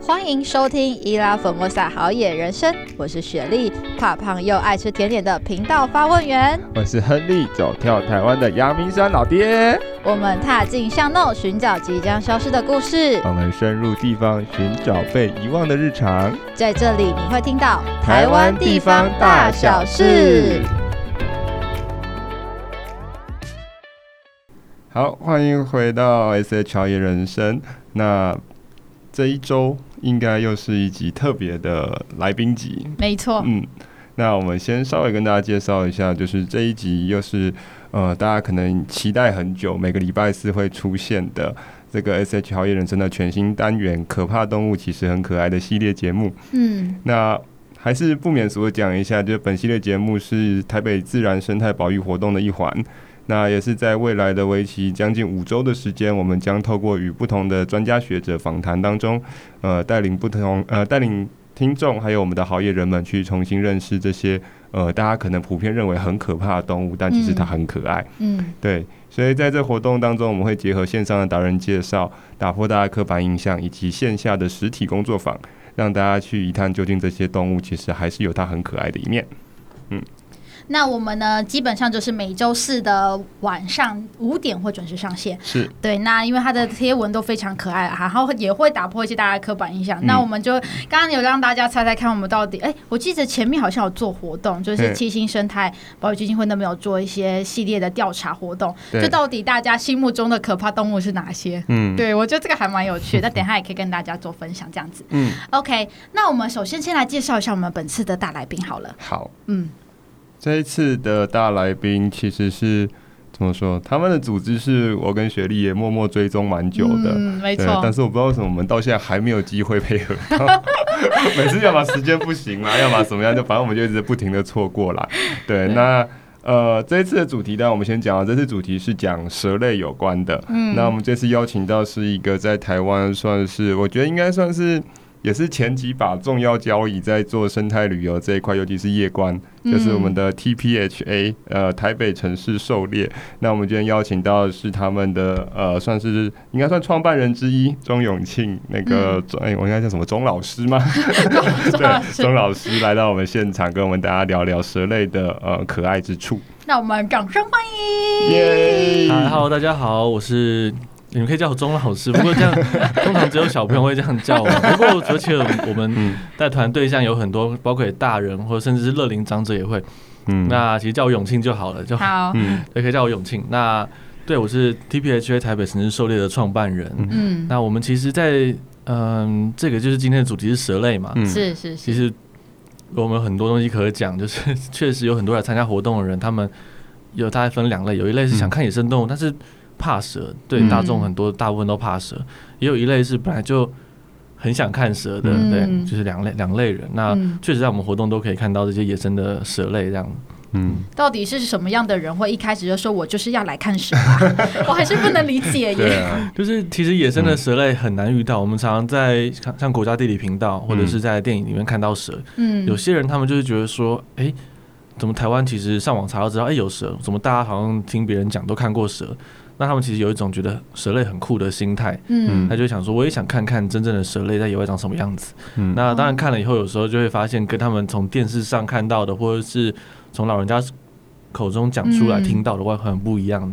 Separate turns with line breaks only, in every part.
欢迎收听伊拉粉莫萨好野人生，我是雪莉，怕胖又爱吃甜点的频道发问员。
我是亨利，走跳台湾的阳明山老爹。
我们踏进巷弄，寻找即将消失的故事。
我们深入地方，寻找被遗忘的日常。
在这里你会听到台湾地方大小事。
好，欢迎回到 SH 好野人生。那这一周应该又是一集特别的来宾集，
没错。
那我们先稍微跟大家介绍一下，就是这一集又是大家可能期待很久，每个礼拜四会出现的这个 SH 好野人生的全新单元——可怕动物其实很可爱的系列节目。那还是不免俗的讲一下，就是本系列节目是台北自然生态保育活动的一环。那也是在未来的为期将近5周的时间，我们将透过与不同的专家学者访谈当中，带领听众还有我们的好野人们去重新认识这些大家可能普遍认为很可怕的动物，但其实它很可爱。对，所以在这活动当中，我们会结合线上的达人介绍，打破大家刻板印象，以及线下的实体工作坊，让大家去一探究竟这些动物其实还是有它很可爱的一面。
那我们呢，基本上就是每周四的晚上5点会准时上线。
是，
对。那因为它的贴文都非常可爱，然后也会打破一些大家的刻板印象。那我们就刚刚有让大家猜猜看，我们到底我记得前面好像有做活动，就是七星生态保育基金会那边有做一些系列的调查活动，就到底大家心目中的可怕动物是哪些？对，我觉得这个还蛮有趣的。那等一下也可以跟大家做分享，这样子。OK， 那我们首先先来介绍一下我们本次的大来宾好了。
好，这一次的大来宾其实是怎么说？他们的组织是我跟雪莉也默默追踪蛮久的，
没错。
但是我不知道为什么我们到现在还没有机会配合到，每次要么时间不行啦，要么怎么样，就反正我们就一直不停的错过啦。对，那这一次的主题呢，我们先讲，这次主题是讲蛇类有关的。那我们这次邀请到是一个在台湾算是，我觉得应该算是。也是前几把重要交椅在做生态旅游这一块，尤其是夜观，就是我们的 TPHA 台北城市狩猎。那我们今天邀请到的是他们的算是应该算创办人之一钟永庆，那个我应该叫什么钟老师吗？对，钟老师来到我们现场，跟我们大家聊聊蛇类的可爱之处。
那我们掌声欢迎！
耶
！Hello， 大家好，我是。你们可以叫我钟老师，不过这样通常只有小朋友会这样叫我。不过而且我们带团对象有很多，包括大人或者甚至是乐龄长者也会。那其实叫我永庆就好了，就
好。
对，可以叫我永庆。那对，我是 TPHA 台北城市狩猎的创办人。那我们其实在，这个就是今天的主题是蛇类嘛。
是。
其实我们有很多东西可以讲，就是确实有很多来参加活动的人，他们有大概分2类，有一类是想看野生动物，但是怕蛇，对大众大部分都怕蛇，也有一类是本来就很想看蛇的，对，就是两类人。那确实在我们活动都可以看到这些野生的蛇类这样。
到底是什么样的人会一开始就说我就是要来看蛇啊？我还是不能理解耶。
就是其实野生的蛇类很难遇到，我们常常在像国家地理频道或者是在电影里面看到蛇。有些人他们就是觉得说，怎么台湾其实上网查到知道，有蛇，怎么大家好像听别人讲都看过蛇。那他们其实有一种觉得蛇类很酷的心态，他就想说我也想看看真正的蛇类在野外长什么样子。那当然看了以后，有时候就会发现跟他们从电视上看到的，或者是从老人家口中讲出来听到的外很不一样。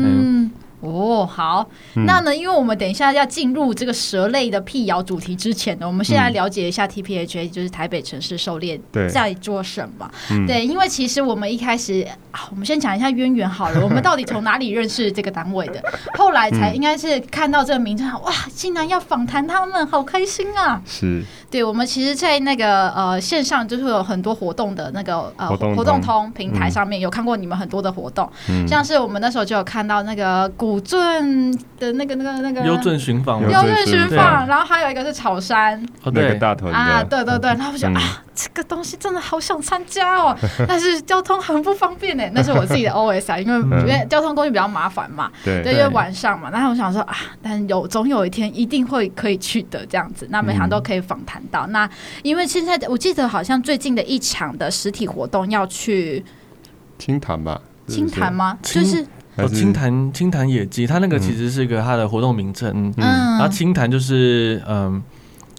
好，那呢，因为我们等一下要进入这个蛇类的辟谣主题之前呢，我们先来了解一下 TPHA， 就是台北城市狩猎在做什么。对，因为其实我们一开始，我们先讲一下渊源好了，我们到底从哪里认识这个单位的？后来才应该是看到这个名称，哇，竟然要访谈他们，好开心啊！
是，
对，我们其实，在那个线上就是有很多活动的那个活动通平台上面有看过你们很多的活动，像是我们那时候就有看到那个古镇的那个
幽圳寻访，
然后还有一个是草山，
那个大屯的
对，然后我就这个东西真的好想参加哦，但是交通很不方便哎，那是我自己的 OS 啊，因为交通工具比较麻烦嘛，对，因为晚上嘛，然后我想说但总有一天一定会可以去的这样子，那每场都可以访谈到。那因为现在我记得好像最近的一场的实体活动要去
清潭吧？
清潭吗？就是
清潭野鸡，它那个其实是一个它的活动名称，然后清潭就是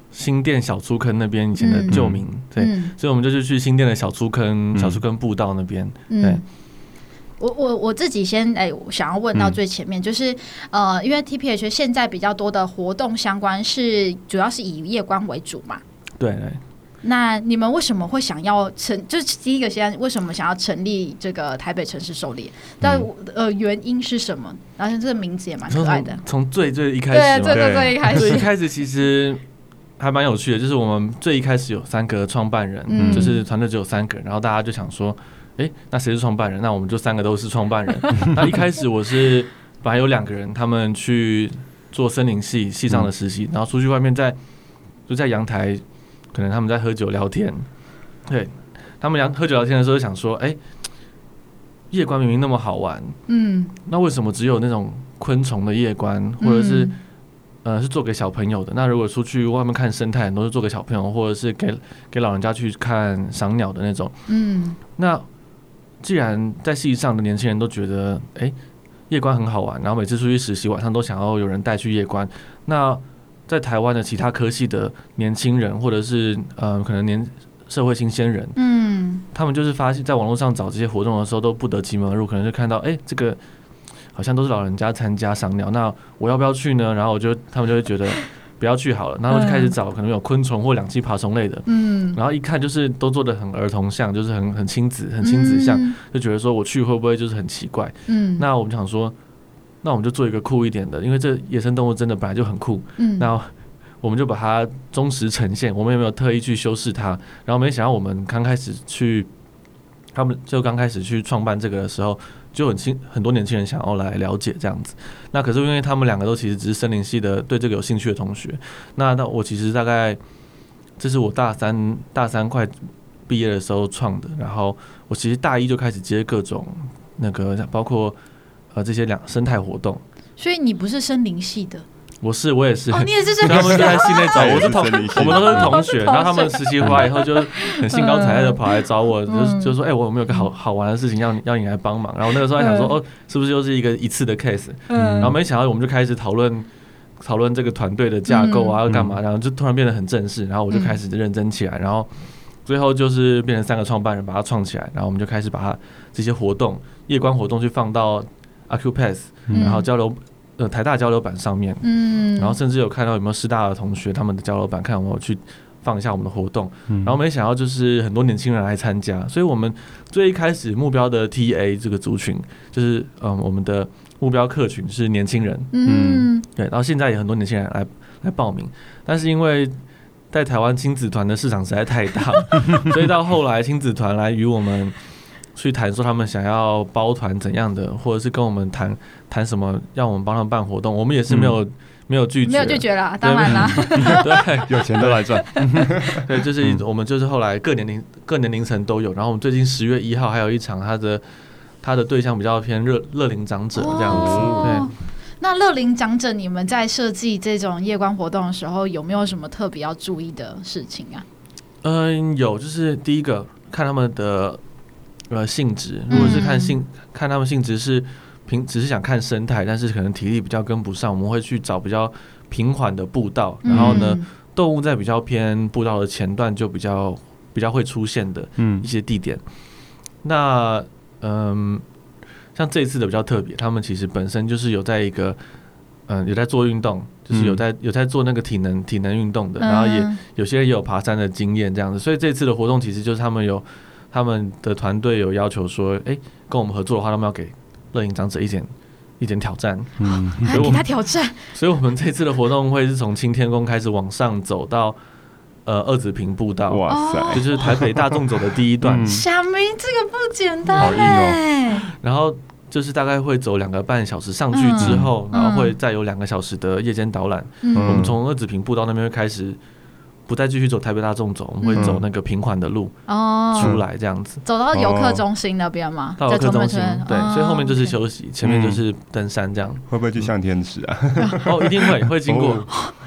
新店小粗坑那边以前的旧名，对，所以我们就是去新店的小粗坑步道那边，对。
我自己先想要问到最前面，就是因为 TPH 现在比较多的活动相关是主要是以夜观为主嘛，
对。
那你们为什么会想要就是第一个先为什么想要成立这个台北城市狩猎？但原因是什么？然后这个名字也蛮可爱的。
从最一开始，
对，最一开始，
最一开始其实还蛮有趣的，就是我们最一开始有3个创办人，就是团队只有3个人，然后大家就想说，那谁是创办人？那我们就3个都是创办人。那一开始我是本来有2个人，他们去做森林系上的实习，然后出去外面就在阳台。可能他们在喝酒聊天，对，他们喝酒聊天的时候想说，夜观明明那么好玩，那为什么只有那种昆虫的夜观，或者是是做给小朋友的？那如果出去外面看生态，都是做给小朋友，或者是给老人家去看赏鸟的那种，那既然在系上的年轻人都觉得，夜观很好玩，然后每次出去实习晚上都想要有人带去夜观，那在台湾的其他科系的年轻人，或者是可能社会新鲜人，他们就是发现，在网络上找这些活动的时候，都不得其门而入，可能就看到，这个好像都是老人家参加赏鸟，那我要不要去呢？然后他们就会觉得不要去好了，然后就开始找可能有昆虫或两栖爬虫类的，然后一看就是都做得很儿童像，就是很亲子像，就觉得说我去会不会就是很奇怪？那我们想说。那我们就做一个酷一点的，因为这野生动物真的本来就很酷，那我们就把它忠实呈现，我们也没有特意去修饰它。然后没想到我们刚开始去创办这个的时候，就很多年轻人想要来了解这样子。那可是因为他们2个都其实只是森林系的，对这个有兴趣的同学。那我其实大概这是我大三快毕业的时候创的，然后我其实大1就开始接各种那个包括。这些生态活动，
所以你不是森林系的？
我也是。
你也是森林系的。
他们在系内找我，我们都是同学。然后他们实习回来以后，就很兴高采烈的跑来找我，就说：“我有没有个好玩的事情要你来帮忙？”然后那个时候还想说：“是不是又是一次的 case？” 然后没想到我们就开始讨论这个团队的架构啊，要干嘛？然后就突然变得很正式，然后我就开始认真起来，然后最后就是变成3个创办人把它创起来，然后我们就开始把它这些活动、夜观活动去放到。Acupass， 然后台大交流版上面，然后甚至有看到有没有师大的同学他们的交流版，看有没有去放一下我们的活动，然后没想到就是很多年轻人来参加，所以我们最一开始目标的 TA 这个族群，就是我们的目标客群是年轻人，对，然后现在也很多年轻人来报名，但是因为在台湾亲子团的市场实在太大，所以到后来亲子团来与我们。去谈说他们想要包团怎样的，或者是跟我们谈什么，让我们帮他们办活动，我们也是没有拒绝，
没有拒绝啦，当然啦，
对，
有钱都来赚，
对，就是我们就是后来各年龄层都有，然后我们最近10月1号还有一场，他的对象比较偏乐龄长者这样子，对。
那乐龄长者，你们在设计这种夜观活动的时候，有没有什么特别要注意的事情啊？
有，就是第一个看他们的。性质，如果是看他们性质是只是想看生态，但是可能体力比较跟不上，我们会去找比较平缓的步道，然后呢，动物在比较偏步道的前段就比较会出现的一些地点。那像这一次的比较特别，他们其实本身就是有在做运动，就是有在做那个体能运动的，然后有些人也有爬山的经验这样子，所以这次的活动其实就是他们的团队有要求说，跟我们合作的话，他们要给乐龄长者一点挑战，
给他挑战。
所以我们这次的活动会是从青天宫开始往上走到二子坪步道，
哇塞，
就是台北大众走的第一段。
小明这个不简单嘞。
然后就是大概会走2个半小时上去之后，然后会再有2个小时的夜间导览。我们从二子坪步道那边会开始。不再继续走台北大众走，我们会走那个平缓的路出来，这样子，
走到游客中心那边吗？
到游客中心，对，所以后面就是休息，前面就是登山这样。
会不会去向天池啊？
一定会经过。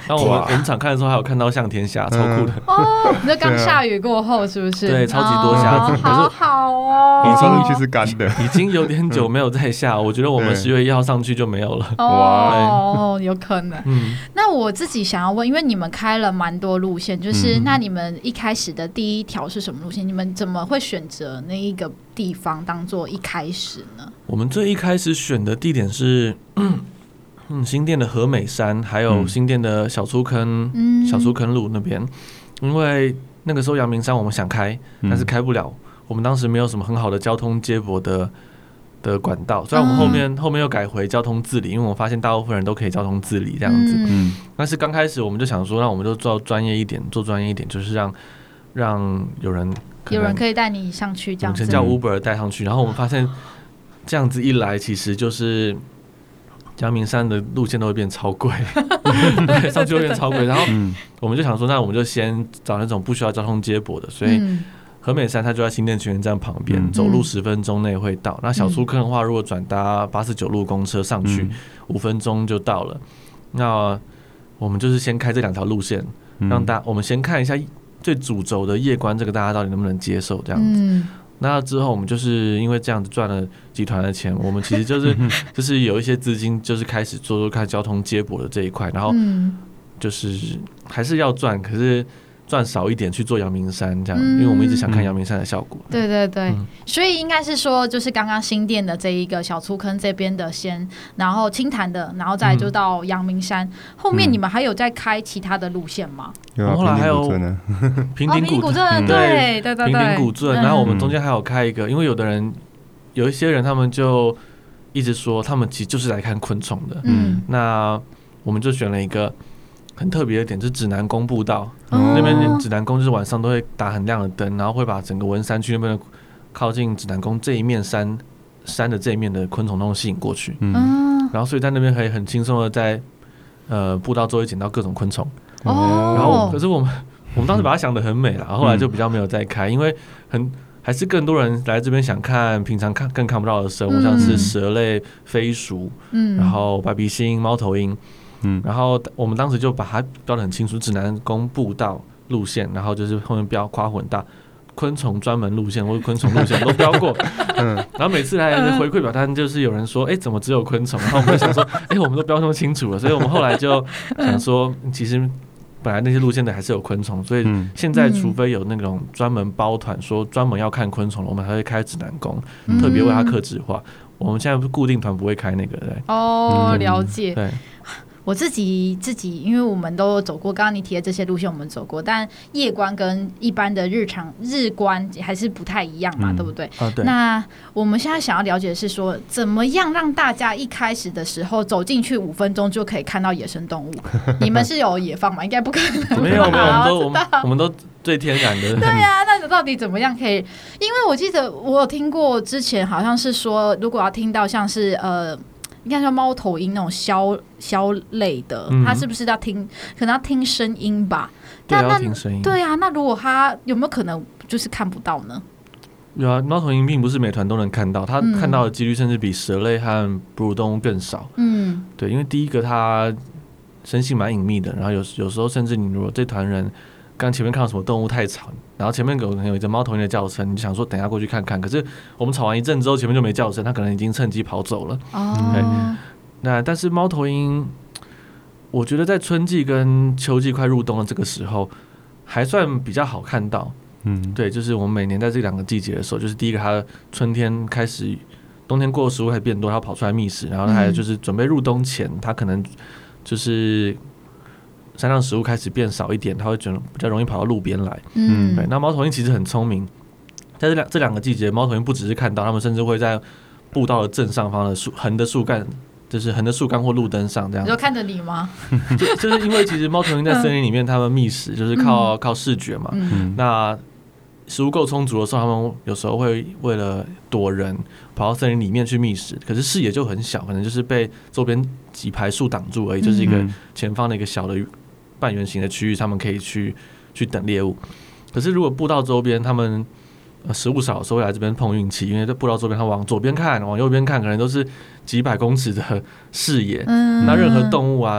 然后我们场看的时候还有看到向天虾，超酷的
哦！你说刚下雨过后是不是？
对，超级多虾子，
好好哦。
上去是干的，
已经有点久没有再下，我觉得我们10月1号上去就没有了。
哦，有可能。那我自己想要问，因为你们开了蛮多路线，就是那你们一开始的第一条是什么路线？你们怎么会选择那一个地方当做一开始呢？
我们最一开始选的地点是新店的和美山，还有新店的小粗坑、小粗坑路那边，因为那个时候阳明山我们想开，但是开不了。我们当时没有什么很好的交通接驳的管道，虽然我们后面又改回交通自理，因为我发现大部分人都可以交通自理这样子。但是刚开始我们就想说，那我们就做专业一点，就是让有人
可以带你上去这样子，
以前叫 Uber 带上去，然后我们发现这样子一来，其实就是阳明山的路线都会变超贵，上去会变超贵。然后我们就想说，那我们就先找那种不需要交通接驳的，所以和美山它就在新店泉园站旁边，走路10分钟内会到。那小粗坑的话，如果转搭89路公车上去，5分钟就到了。那我们就是先开这2条路线，让我们先看一下最主轴的夜观，这个大家到底能不能接受这样子。那之后我们就是因为这样子赚了集团的钱，我们其实就是有一些资金，就是开始做看交通接驳的这一块，然后就是还是要赚，可是赚少一点去做阳明山这样，因为我们一直想看阳明山的效果。
对对对，所以应该是说，就是刚刚新店的这一个小粗坑这边的先，然后清潭的，然后再就到阳明山。后面你们还有在开其他的路线吗？
后来还有平顶古镇，对，平顶古镇。然后我们中间还有开一个，因为有一些人他们就一直说，他们其实就是来看昆虫的。那我们就选了一个很特别的点，就是指南宫步道。那边指南宫就是晚上都会打很亮的灯，然后会把整个文山区那边的靠近指南宫这一面山的这一面的昆虫都吸引过去。然后所以在那边可以很轻松的在步道周围捡到各种昆虫。然后可是我们当时把它想得很美啦，后来就比较没有再开，因为还是更多人来这边想看平常更看不到的生物，像是蛇类、飞鼠，然后白鼻星、猫头鹰。然后我们当时就把它标得很清楚，指南宫步道路线，然后就是后面标夸混大昆虫专门路线或者昆虫路线都标过。然后每次来的回馈表单就是有人说，怎么只有昆虫？然后我们就想说，我们都标那么清楚了，所以我们后来就想说，其实本来那些路线的还是有昆虫，所以现在除非有那种专门包团说专门要看昆虫，我们才会开指南宫，特别为它客制化。我们现在固定团不会开那个，对。
了解。
对。
我自己，因为我们都走过，刚刚你提的这些路线我们走过，但夜观跟一般的日观还是不太一样嘛，对不对？
对。
那我们现在想要了解的是说，怎么样让大家一开始的时候走进去5分钟就可以看到野生动物？你们是有野放吗？应该不可能。
没有，我们都最天然的。
对啊，那到底怎么样可以？因为我记得我有听过之前好像是说，如果要听到像是应该说猫头鹰那种枭类的，它是不是可能要听声音吧？
对，要听声音。
对啊，那如果它有没有可能就是看不到呢？
有啊，猫头鹰并不是每团都能看到，它看到的几率甚至比蛇类和哺乳动物更少。对，因为第一个它生性蛮隐秘的，然后有时候甚至你如果这团人刚前面看到什么动物太吵，然后前面有一只猫头鹰的叫声，你就想说等一下过去看看，可是我们吵完一阵之后，前面就没叫声，它可能已经趁机跑走了。但是猫头鹰，我觉得在春季跟秋季快入冬的这个时候，还算比较好看到。对，就是我们每年在这2个季节的时候，就是第一个它春天开始，冬天过的食物开始变多，它跑出来觅食，然后还有就是准备入冬前，它可能就是山上食物开始变少一点，它会比较容易跑到路边来。对。那猫头鹰其实很聪明，在这两个季节，猫头鹰不只是看到，它们甚至会在步道的正上方的横的树干，就是横的树干或路灯上这样。
你就看着你吗？
就是因为其实猫头鹰在森林里面，它们觅食就是靠视觉嘛。那食物够充足的时候，它们有时候会为了躲人跑到森林里面去觅食，可是视野就很小，可能就是被周边几排树挡住而已，就是一个前方的一个小的半圆形的区域，他们可以去等猎物。可是如果步道周边他们食物少的时候会来这边碰运气，因为在步道周边他往左边看往右边看可能都是几百公尺的视野，那任何动物啊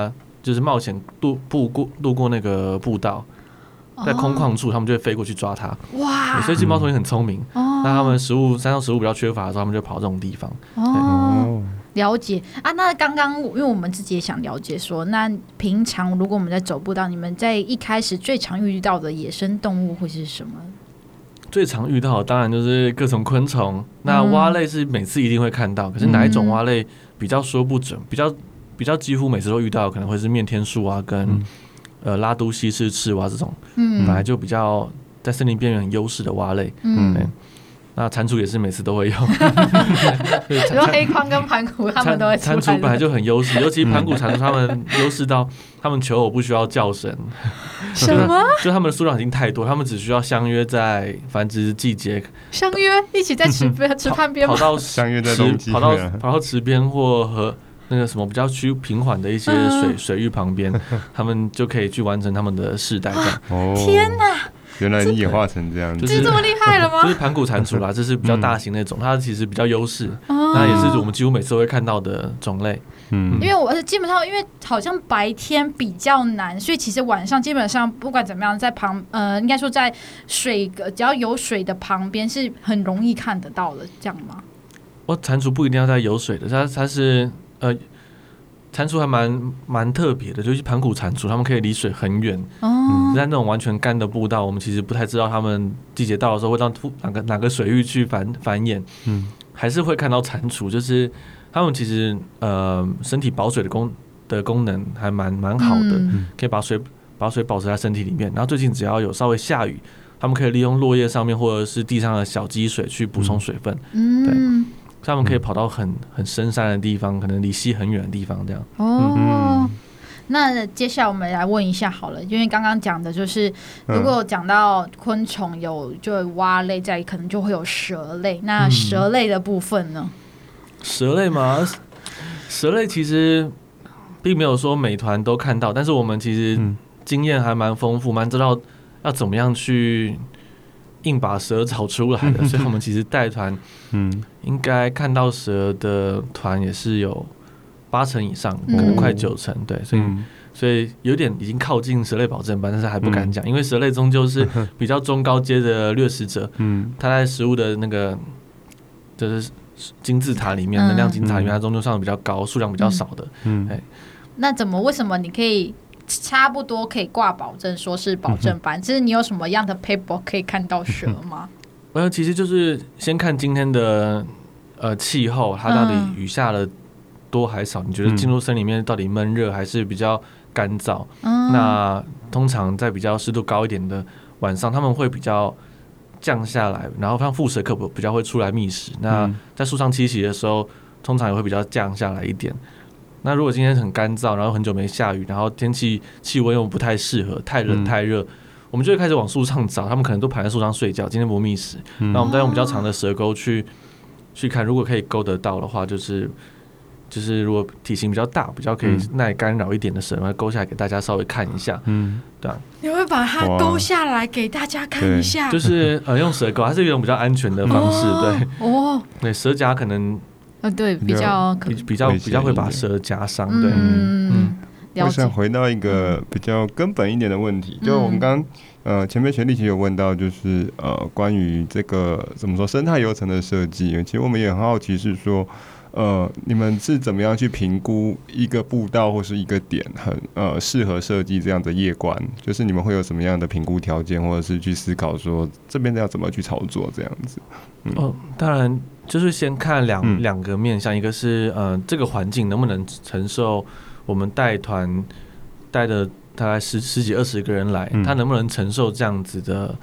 就是冒险路过那个步道，在空旷处，他们就会飞过去抓它。哇！所以金毛虫也很聪明。那他们山上食物比较缺乏的时候，他们就跑这种地方。
了解啊。那刚刚因为我们自己也想了解说，那平常如果我们在走步道，你们在一开始最常遇到的野生动物会是什么？
最常遇到的当然就是各种昆虫。那蛙类是每次一定会看到，可是哪一种蛙类比较说不准，比较几乎每次都遇到，可能会是面天树蛙跟拉都西式赤蛙这种，本来就比较在森林边缘很优势的蛙类。那蟾蜍也是每次都会有，
比如黑框跟盘古他们都会出来。
蟾蜍本来就很优势，尤其盘古蟾蜍他们优势到他们求偶不需要叫声。
什么？
就他们的数量已经太多，他们只需要相约在繁殖季节，
相约一起在池畔边吗？
相约在冬季，
跑到池边或和那个什么比较平缓的一些水域旁边，他们就可以去完成他们的世代。
天哪！
原来你演化成这样子，
这么厉害了吗？
就是盘古蟾蜍啦，这是比较大型那种，它其实比较优势，那也是我们几乎每次都会看到的种类。
因为我基本上因为好像白天比较难，所以其实晚上基本上不管怎么样，在应该说在水只要有水的旁边是很容易看得到的，这样吗？
蟾蜍不一定要在有水的，它是蟾蜍还蛮特别的，就是盘古蟾蜍，它们可以离水很远。在那种完全干的步道，我们其实不太知道它们季节到的时候会到哪个水域去繁衍。还是会看到蟾蜍，就是它们其实身体保水的功能还蛮好的，可以把水保持在身体里面。然后最近只要有稍微下雨，它们可以利用落叶上面或者是地上的小积水去补充水分。对。他们可以跑到很深山的地方，可能离溪很远的地方，这样。
那接下来我们来问一下好了，因为刚刚讲的就是，如果讲到昆虫就蛙类在，可能就会有蛇类。那蛇类的部分呢？
蛇类吗？蛇类其实并没有说每团都看到，但是我们其实经验还蛮丰富，蛮知道要怎么样去硬把蛇找出来的，所以我们其实带团，应该看到蛇的团也是有80%以上，可能快90%，对，所以有点已经靠近蛇类保证班，但是还不敢讲，因为蛇类终究是比较中高阶的掠食者，它在食物的那个就是金字塔里面，能量金字塔里面，它终究上的比较高，数量比较少的。
那为什么你可以差不多可以挂保证，说是保证班？就是你有什么样的 paper 可以看到蛇吗？
其实就是先看今天的气候，它到底雨下了多还少？你觉得进入森林里面到底闷热还是比较干燥？那通常在比较湿度高一点的晚上，他们会比较降下来，然后像蝮蛇可比较会出来觅食。那在树上栖息的时候，通常也会比较降下来一点。那如果今天很干燥，然后很久没下雨，然后气温又不太适合，太冷太热，我们就会开始往树上找，他们可能都盘在树上睡觉，今天不觅食。那我们再用比较长的蛇钩去看，如果可以勾得到的话，就是如果体型比较大、比较可以耐干扰一点的蛇，然后勾下来给大家稍微看一下。对啊，
你会把它勾下来给大家看一下？
就是用蛇钩，它是一种比较安全的方式。对，对，蛇夹可能
对比较
会把蛇夹伤。对，
我想回到一个比较根本一点的问题，就我们刚前面学历其实有问到，就是关于这个怎么说生态游程的设计，其实我们也很好奇是说，你们是怎么样去评估一个步道或是一个点很适合设计这样的夜观？就是你们会有什么样的评估条件，或者是去思考说这边要怎么去操作这样子？
当然就是先看两个面向，一个是这个环境能不能承受我们带团带的大概十几20个人来，他能不能承受这样子的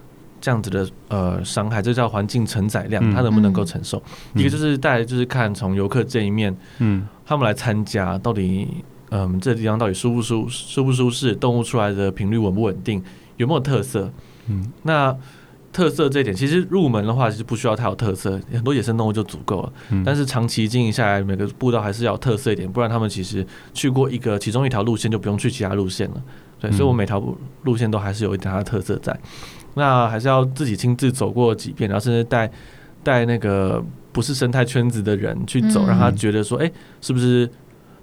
伤害，这叫环境承载量，他能不能够承受？一个就是带来就是看从游客这一面，他们来参加到底，这个地方到底舒不舒适，动物出来的频率稳不稳定，有没有特色？那特色这一点，其实入门的话其实不需要太有特色，很多野生动物就足够了。但是长期经营下来，每个步道还是要有特色一点，不然他们其实去过其中一条路线就不用去其他路线了。对，所以我每条路线都还是有一点它的特色在。那还是要自己亲自走过几遍，然后甚至带那个不是生态圈子的人去走，让他觉得说，是不是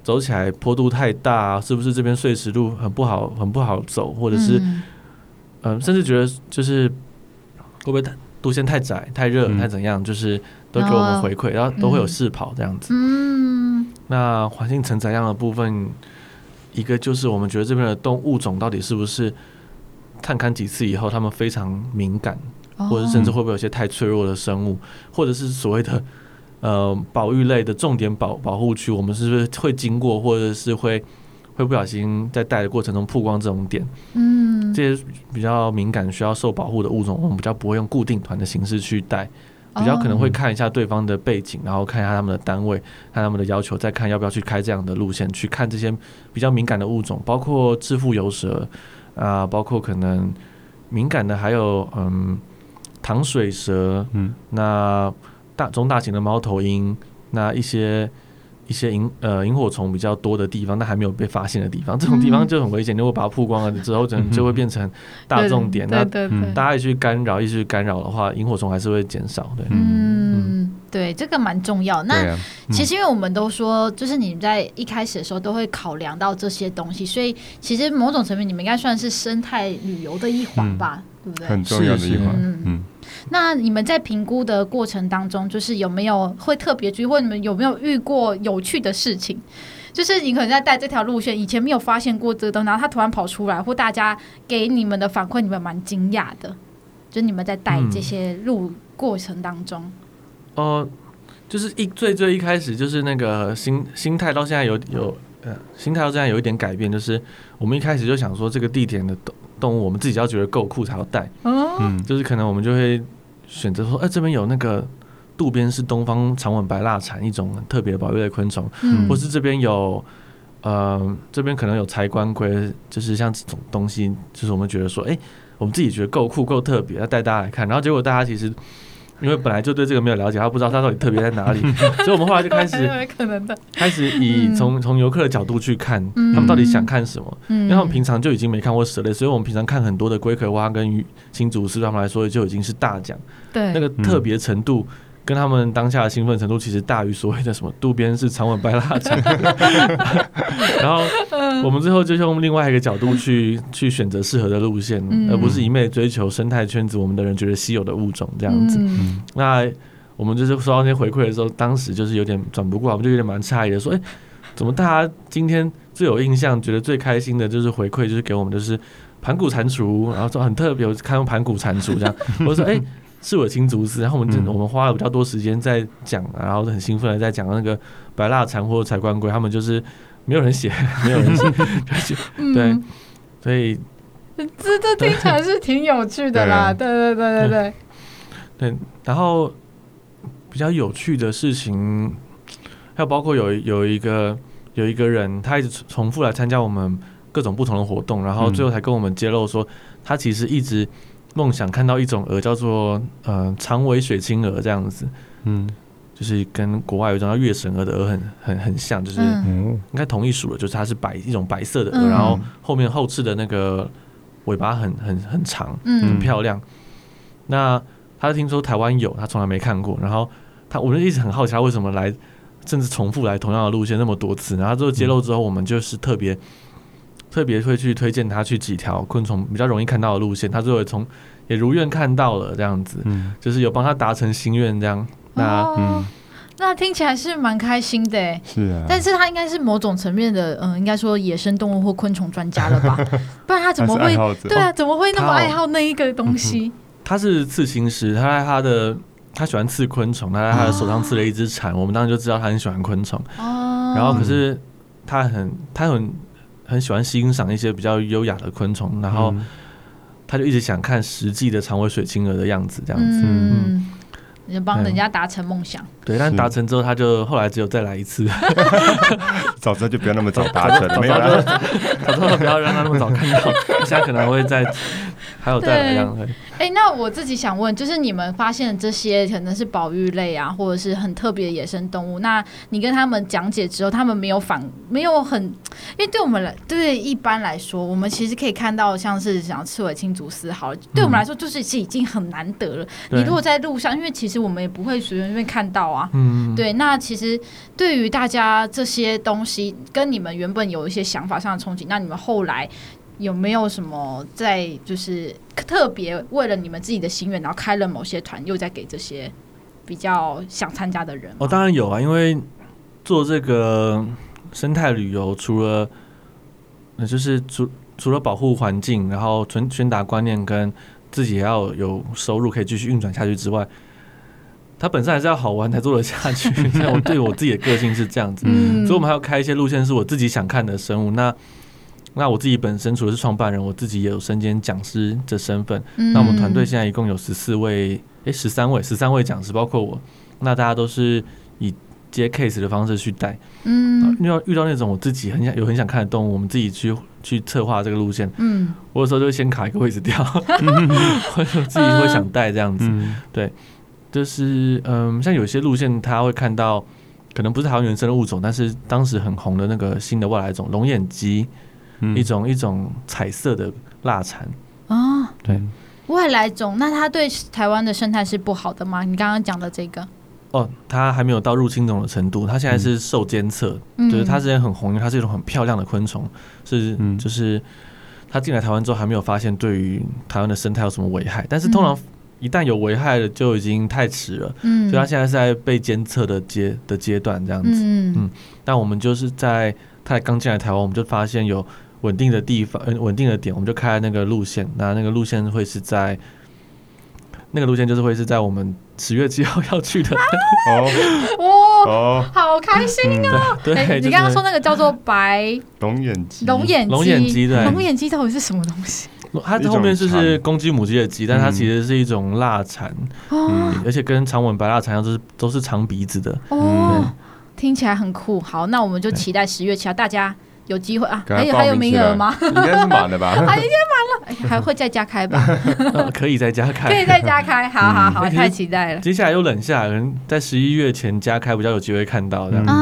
走起来坡度太大，是不是这边碎石路很不好走，或者是甚至觉得就是会不会路线太窄、太热、太怎样，就是都给我们回馈，然后都会有试跑这样子。那环境承载量的部分，一个就是我们觉得这边的动物种到底是不是探勘几次以后，他们非常敏感，或者甚至会不会有些太脆弱的生物，或者是所谓的保育类的重点保护区，我们是不是会经过，或者是会不小心在带的过程中曝光这种点？这些比较敏感需要受保护的物种，我们比较不会用固定团的形式去带，比较可能会看一下对方的背景，然后看一下他们的单位，看他们的要求，再看要不要去开这样的路线，去看这些比较敏感的物种，包括致富游蛇包括可能敏感的还有糖水蛇，那中大型的猫头鹰，那一些萤火虫比较多的地方，但还没有被发现的地方，这种地方就很危险。如果把它曝光了之后，就会变成大重点。那大家一直干扰的话，萤火虫还是会减少。对，
对，这个蛮重要。那其实因为我们都说，就是你们在一开始的时候都会考量到这些东西，所以其实某种层面你们应该算是生态旅游的一环吧，对不对？
很重要的一环。
那你们在评估的过程当中，就是有没有会特别注意，或你们有没有遇过有趣的事情？就是你可能在带这条路线，以前没有发现过这个东西，然后它突然跑出来，或大家给你们的反馈，你们蛮惊讶的。就是你们在带这些路过程当中，
就是最一开始就是那个心态到现在心态到现在有一点改变，就是我们一开始就想说这个地点的动物我们自己要觉得够酷才要带，就是可能我们就会选择说，这边有那个渡边是东方长吻白蜡蝉，一种很特别的保育类昆虫，或是这边有这边可能有柴官龟，就是像这种东西，就是我们觉得说，我们自己觉得够酷够特别，要带大家来看，然后结果大家其实因为本来就对这个没有了解，他不知道他到底特别在哪里，所以我们后来就开始以从游客的角度去看，他们到底想看什么，因为他们平常就已经没看过蛇类，所以我们平常看很多的龟壳蛙跟青竹丝，对他们来说就已经是大奖，对那个特别程度。跟他们当下的兴奋程度其实大于所谓的什么渡边是长吻白蜡蝉，然后我们最后就用另外一个角度去选择适合的路线，而不是一昧追求生态圈子我们的人觉得稀有的物种这样子。那我们就是收到那些回馈的时候，当时就是有点转不过来，我们就有点蛮诧异的说，怎么大家今天最有印象、觉得最开心的就是回馈，就是给我们就是盘古蟾蜍，然后说很特别，我看到盘古蟾蜍这样，我说赤尾青竹丝，然后我们花了比较多时间在讲，然后很兴奋的在讲那个白蜡蝉或柴官龟，他们就是没有人写，对，所以
这听起来是挺有趣的啦，对，
然后比较有趣的事情，还有包括有一个人，他一直重复来参加我们各种不同的活动，然后最后才跟我们揭露说，他其实一直梦想看到一种鹅叫做长尾水青鹅这样子，就是跟国外有一种叫月神鹅的鹅很像，就是应该同一属的，就是它是一种白色的鹅，然后后翅的那个尾巴很长，很漂亮。那他听说台湾有，他从来没看过，然后我们一直很好奇他为什么来，甚至重复来同样的路线那么多次，然后最后揭露之后，我们就是特别会去推荐他去几条昆虫比较容易看到的路线，他最后也如愿看到了这样子，就是有帮他达成心愿这样。
那听起来是蛮开心的耶，
是啊，
但是他应该是某种层面的，应该说野生动物或昆虫专家了吧？不然他怎么会对啊？怎么会那么爱好那一个东西？
他是刺青师，他喜欢刺昆虫，他在他的手上刺了一只蝉，我们当时就知道他很喜欢昆虫。然后可是他很喜欢欣赏一些比较优雅的昆虫，然后他就一直想看实际的长尾水青鹅的样子，这样子。
就帮人家达成梦想。
对，但达成之后，他就后来只有再来一次。
早知道就不要那么早达成，没有
啦，早知道不要让他那么早看到，现在可能会还有再来这样。
那我自己想问，就是你们发现这些可能是保育类啊，或者是很特别的野生动物，那你跟他们讲解之后，他们没有很，因为对一般来说，我们其实可以看到像是像赤尾青竹丝好了，对我们来说就是已经很难得了。你如果在路上，因为其实我们也不会随便看到啊，对，那其实对于大家这些东西。 西跟你们原本有一些想法上的憧憬，那你们后来有没有什么在就是特别为了你们自己的心愿，然后开了某些团，又在给这些比较想参加的人？
当然有啊，因为做这个生态旅游，除了就是除了保护环境，然后传达观念，跟自己也要有收入可以继续运转下去之外，它本身还是要好玩才做得下去。我对我自己的个性是这样子，所以我们还要开一些路线是我自己想看的生物。那我自己本身除了是创办人，我自己也有身兼讲师的身份。那我们团队现在一共有13位讲师，包括我。那大家都是以接 case 的方式去带。遇到那种我自己很想看的动物，我们自己去策划这个路线。我有时候就会先卡一个位置掉，我自己会想带这样子。对，就是像有些路线他会看到，可能不是台湾原生的物种，但是当时很红的那个新的外来种龙眼鸡。一种彩色的蜡蝉对，
外来种，那它对台湾的生态是不好的吗？你刚刚讲的这个
它还没有到入侵种的程度，它现在是受监测，就是它之前很红，因为它是一种很漂亮的昆虫，就是它进来台湾之后还没有发现对于台湾的生态有什么危害，但是通常一旦有危害了就已经太迟了，所以它现在是在被监测的阶段这样子。但我们就是在它刚进来台湾，我们就发现有稳定的地方，稳定的点，我们就开了那个路线。那个路线会是在就是会是在我们10月7号要去的。
好开心哦！
对，
你刚刚说那个叫做白
龙眼鸡，
龙眼鸡，
对，
龙眼鸡到底是什么东西？
它后面就是公鸡母鸡的鸡，但它其实是一种蜡蝉，而且跟长吻白蜡蝉一样，都是长鼻子的。
听起来很酷。好，那我们就期待10月7号，大家有机会啊！还有名额吗？
应该是满了吧？
已经满了，还会再加开吧？
可以再加开，
可以再加开。好，太期待了。
接下来又冷下来，可能在11月前加开，比较有机会看到这样。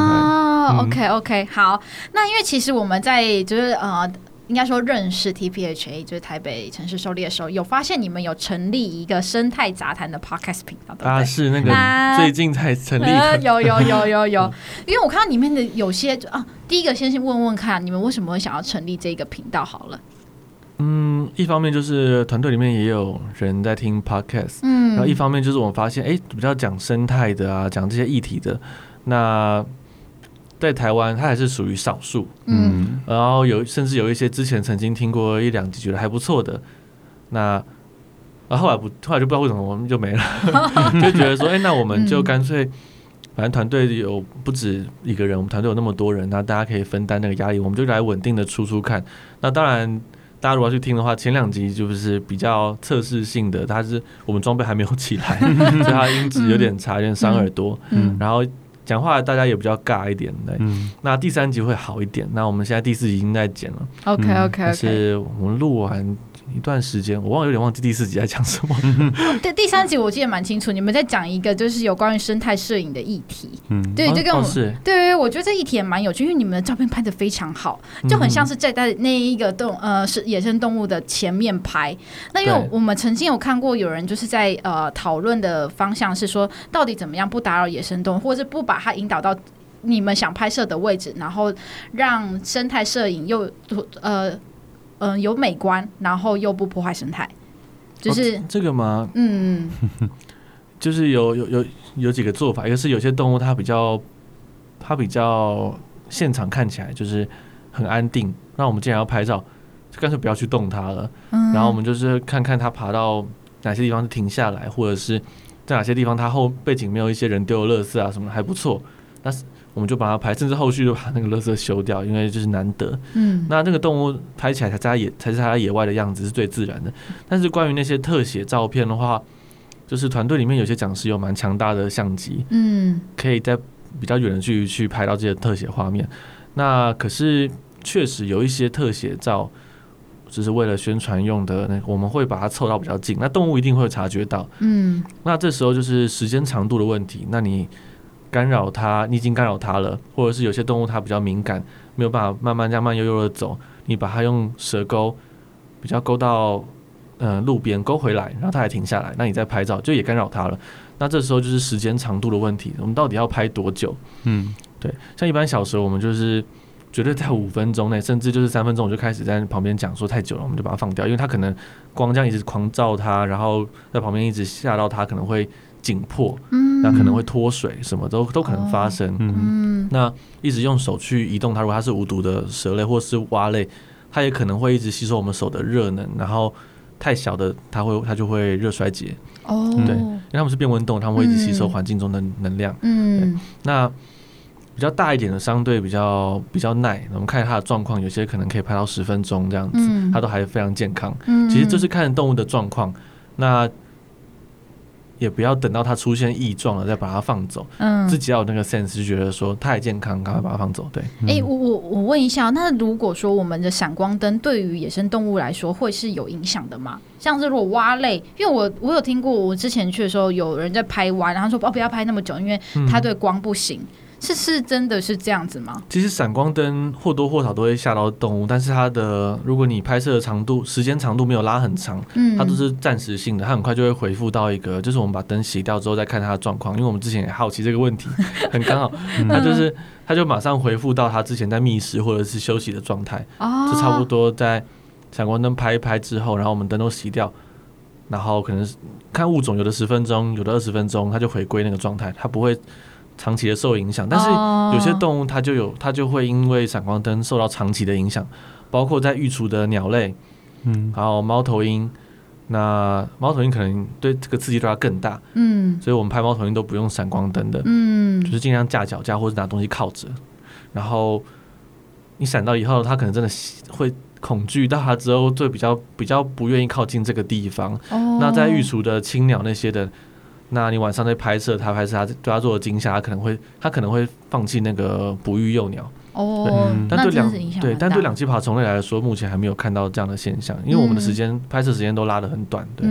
OK， 好。那因为其实我们在就是应该说认识 TPHA 就是台北城市狩猎的时候，有发现你们有成立一个生态杂谈的 podcast 频道，对不对？
是那个最近才成立的。
有，因为我看到里面的有些第一个先问问看，你们为什么会想要成立这个频道好了？
一方面就是团队里面也有人在听 podcast，然后一方面就是我们发现，比较讲生态的啊，讲这些议题的，那在台湾它还是属于少数，然后甚至有一些之前曾经听过1-2集觉得还不错的，那后来就不知道为什么我们就没了，就觉得说，那我们就干脆，反正团队有不止一个人，我们团队有那么多人，那大家可以分担那个压力，我们就来稳定的出看。那当然，大家如果要去听的话，前2集就是比较测试性的，它是我们装备还没有起来，所以它音质有点差，有点伤耳朵，然后讲话大家也比较尬一点，对。那第3集会好一点。那我们现在第4集已经在剪了。
OK。
但是我们录完一段时间，我有点忘记第4集在讲什么。
第3集我记得蛮清楚，你们在讲一个就是有关于生态摄影的议题。对，这跟我对，我觉得这议题也蛮有趣，因为你们的照片拍得非常好，就很像是在那一个是野生动物的前面拍。那因为我们曾经有看过有人就是在讨论的方向是说，到底怎么样不打扰野生动物，或是不把它引导到你们想拍摄的位置，然后让生态摄影又有美观，然后又不破坏生态，就是
这个吗？就是有几个做法，一个是有些动物它比较现场看起来就是很安定，那我们既然要拍照，就干脆不要去动它了。然后我们就是看看它爬到哪些地方是停下来，或者是在哪些地方它后背景没有一些人丢的垃圾啊什么的还不错，那我们就把它拍，甚至后续就把那个垃圾修掉，因为就是难得。那个动物拍起来才是它野外的样子，是最自然的。但是关于那些特写照片的话，就是团队里面有些讲师有蛮强大的相机，可以在比较远的距离去拍到这些特写画面。那可是确实有一些特写照，就是为了宣传用的，我们会把它凑到比较近，那动物一定会察觉到。那这时候就是时间长度的问题，那你干扰它，你已经干扰它了，或者是有些动物它比较敏感，没有办法慢慢这样慢悠悠的走，你把它用蛇钩比较勾到路边勾回来，然后它还停下来，那你再拍照就也干扰它了。那这时候就是时间长度的问题，我们到底要拍多久？ 对，像一般小蛇，我们就是绝对在5分钟内，甚至就是3分钟，我就开始在旁边讲说太久了，我们就把它放掉，因为它可能光这样一直狂照它，然后在旁边一直吓到它，可能会紧迫，那可能会脱水，什么都可能发生。那一直用手去移动它，如果它是无毒的蛇类或是蛙类，它也可能会一直吸收我们手的热能，然后太小的它就会热衰竭。对，因为它们是变温动，它们会一直吸收环境中的能量。那比较大一点的相对比较耐，我们看它的状况，有些可能可以拍到10分钟这样子，它都还非常健康。其实就是看动物的状况，那也不要等到它出现异状了再把它放走，自己要有那个 sense， 就觉得说它也健康，赶快把它放走。对，
我问一下，那如果说我们的闪光灯对于野生动物来说会是有影响的吗？像是如果蛙类，因为我有听过，我之前去的时候有人在拍蛙，然后说不要拍那么久，因为它对光不行。是真的是这样子吗？
其实闪光灯或多或少都会吓到动物，但是它的如果你拍摄的时间长度没有拉很长，它都是暂时性的，它很快就会恢复到一个，就是我们把灯熄掉之后再看它的状况，因为我们之前也好奇这个问题，很刚好，它就马上恢复到它之前在觅食或者是休息的状态，就差不多在闪光灯拍一拍之后，然后我们灯都熄掉，然后可能看物种，有的10分钟，有的20分钟，它就回归那个状态，它不会长期的受影响，但是有些动物它就会因为闪光灯受到长期的影响，包括在育雏的鸟类，还有猫头鹰。那猫头鹰可能对这个刺激对它更大，所以我们拍猫头鹰都不用闪光灯的，就是尽量架脚架或者拿东西靠着，然后你闪到以后，它可能真的会恐惧到它之后，就比较不愿意靠近这个地方。那在育雏的青鸟那些的。那你晚上在拍摄它对它做的惊吓，它可能会放弃那个哺育幼鸟。但对两栖爬虫类来说，目前还没有看到这样的现象，因为我们的拍摄时间都拉得很短。对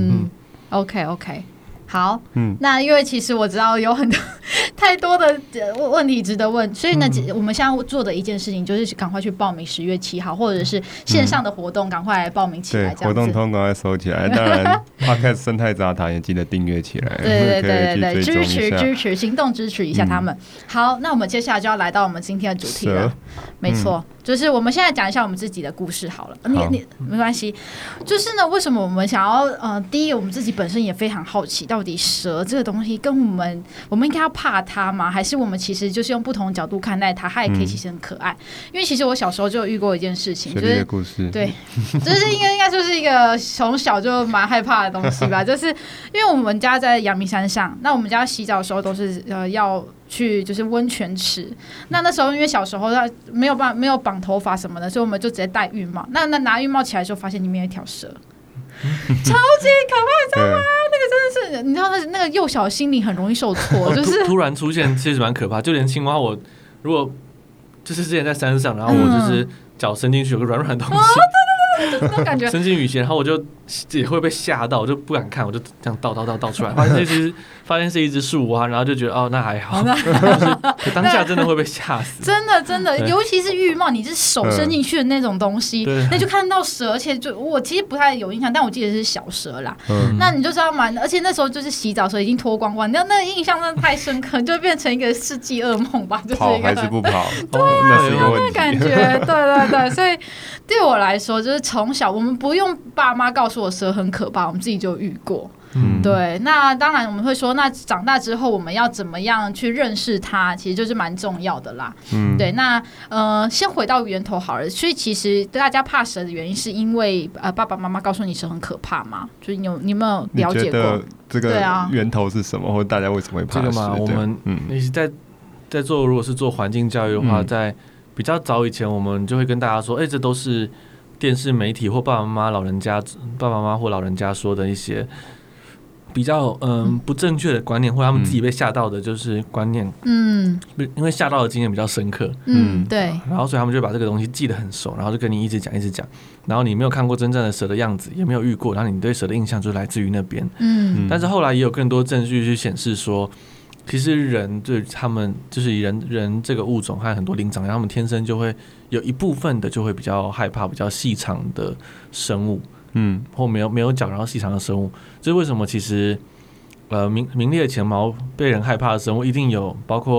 ，OK， 好，那因为其实我知道有很多太多的问题值得问，所以呢，我们现在做的一件事情就是赶快去报名10月7号，或者是线上的活动，赶快来报名起来。
对，活动通赶快收起来。当然 ，Podcast 生态杂谈也记得订阅起来。
对，支持，行动支持一下他们。好，那我们接下来就要来到我们今天的主题了。没错。就是我们现在讲一下我们自己的故事好了，你没关系。就是呢，为什么我们想要第一，我们自己本身也非常好奇，到底蛇这个东西跟我们应该要怕它吗？还是我们其实就是用不同的角度看待它，它也可以其实很可爱。因为其实我小时候就有遇过一件事情，就是
的故事，
对，就是应该就是一个从小就蛮害怕的东西吧。就是因为我们家在阳明山上，那我们家洗澡的时候都是要去就是温泉池，那时候因为小时候他没有绑头发什么的，所以我们就直接戴浴帽。那拿浴帽起来的时候，发现里面有一条蛇，超级可怕，你知道吗？那个真的是，你知道那个幼小的心灵很容易受挫，就是
突然出现，其实蛮可怕。就连青蛙，我如果就是之前在山上，然后我就是脚伸进去有个软软的东西。就是那种感觉，伸进雨鞋，然后我就也会被吓到，我就不敢看，我就这样倒出来，发现是一只树蛙，然后就觉得那还好，就是当下真的会被吓死，
真的，尤其是浴帽，你是手伸进去的那种东西，那就看到蛇，而且我其实不太有印象，但我记得是小蛇啦，那你就知道嘛，而且那时候就是洗澡的时候已经脱光光，那个印象真的太深刻，就变成一个世纪噩梦吧，就是
跑还是不跑，
对啊，那个感觉，对，所以对我来说就是。从小我们不用爸妈告诉我蛇很可怕，我们自己就遇过。对，那当然我们会说，那长大之后我们要怎么样去认识它，其实就是蛮重要的啦。对，那先回到源头好了。所以其实大家怕蛇的原因是因为爸爸妈妈告诉你蛇很可怕吗？就是你有没有了解过
这个源头是什么，或者大家为什么会怕蛇？
这个嘛，我们在做，如果是做环境教育的话，在比较早以前，我们就会跟大家说，这都是电视媒体或爸爸妈妈或老人家说的一些比较不正确的观念，或他们自己被吓到的就是观念，因为吓到的经验比较深刻，
对，
然后所以他们就把这个东西记得很熟，然后就跟你一直讲，然后你没有看过真正的蛇的样子，也没有遇过，然后你对蛇的印象就来自于那边，但是后来也有更多证据去显示说，其实人对他们就是人这个物种和很多灵长类，他们天生就会有一部分的就会比较害怕比较细长的生物，或没有脚然后细长的生物。这是为什么？其实名列前茅被人害怕的生物一定有包括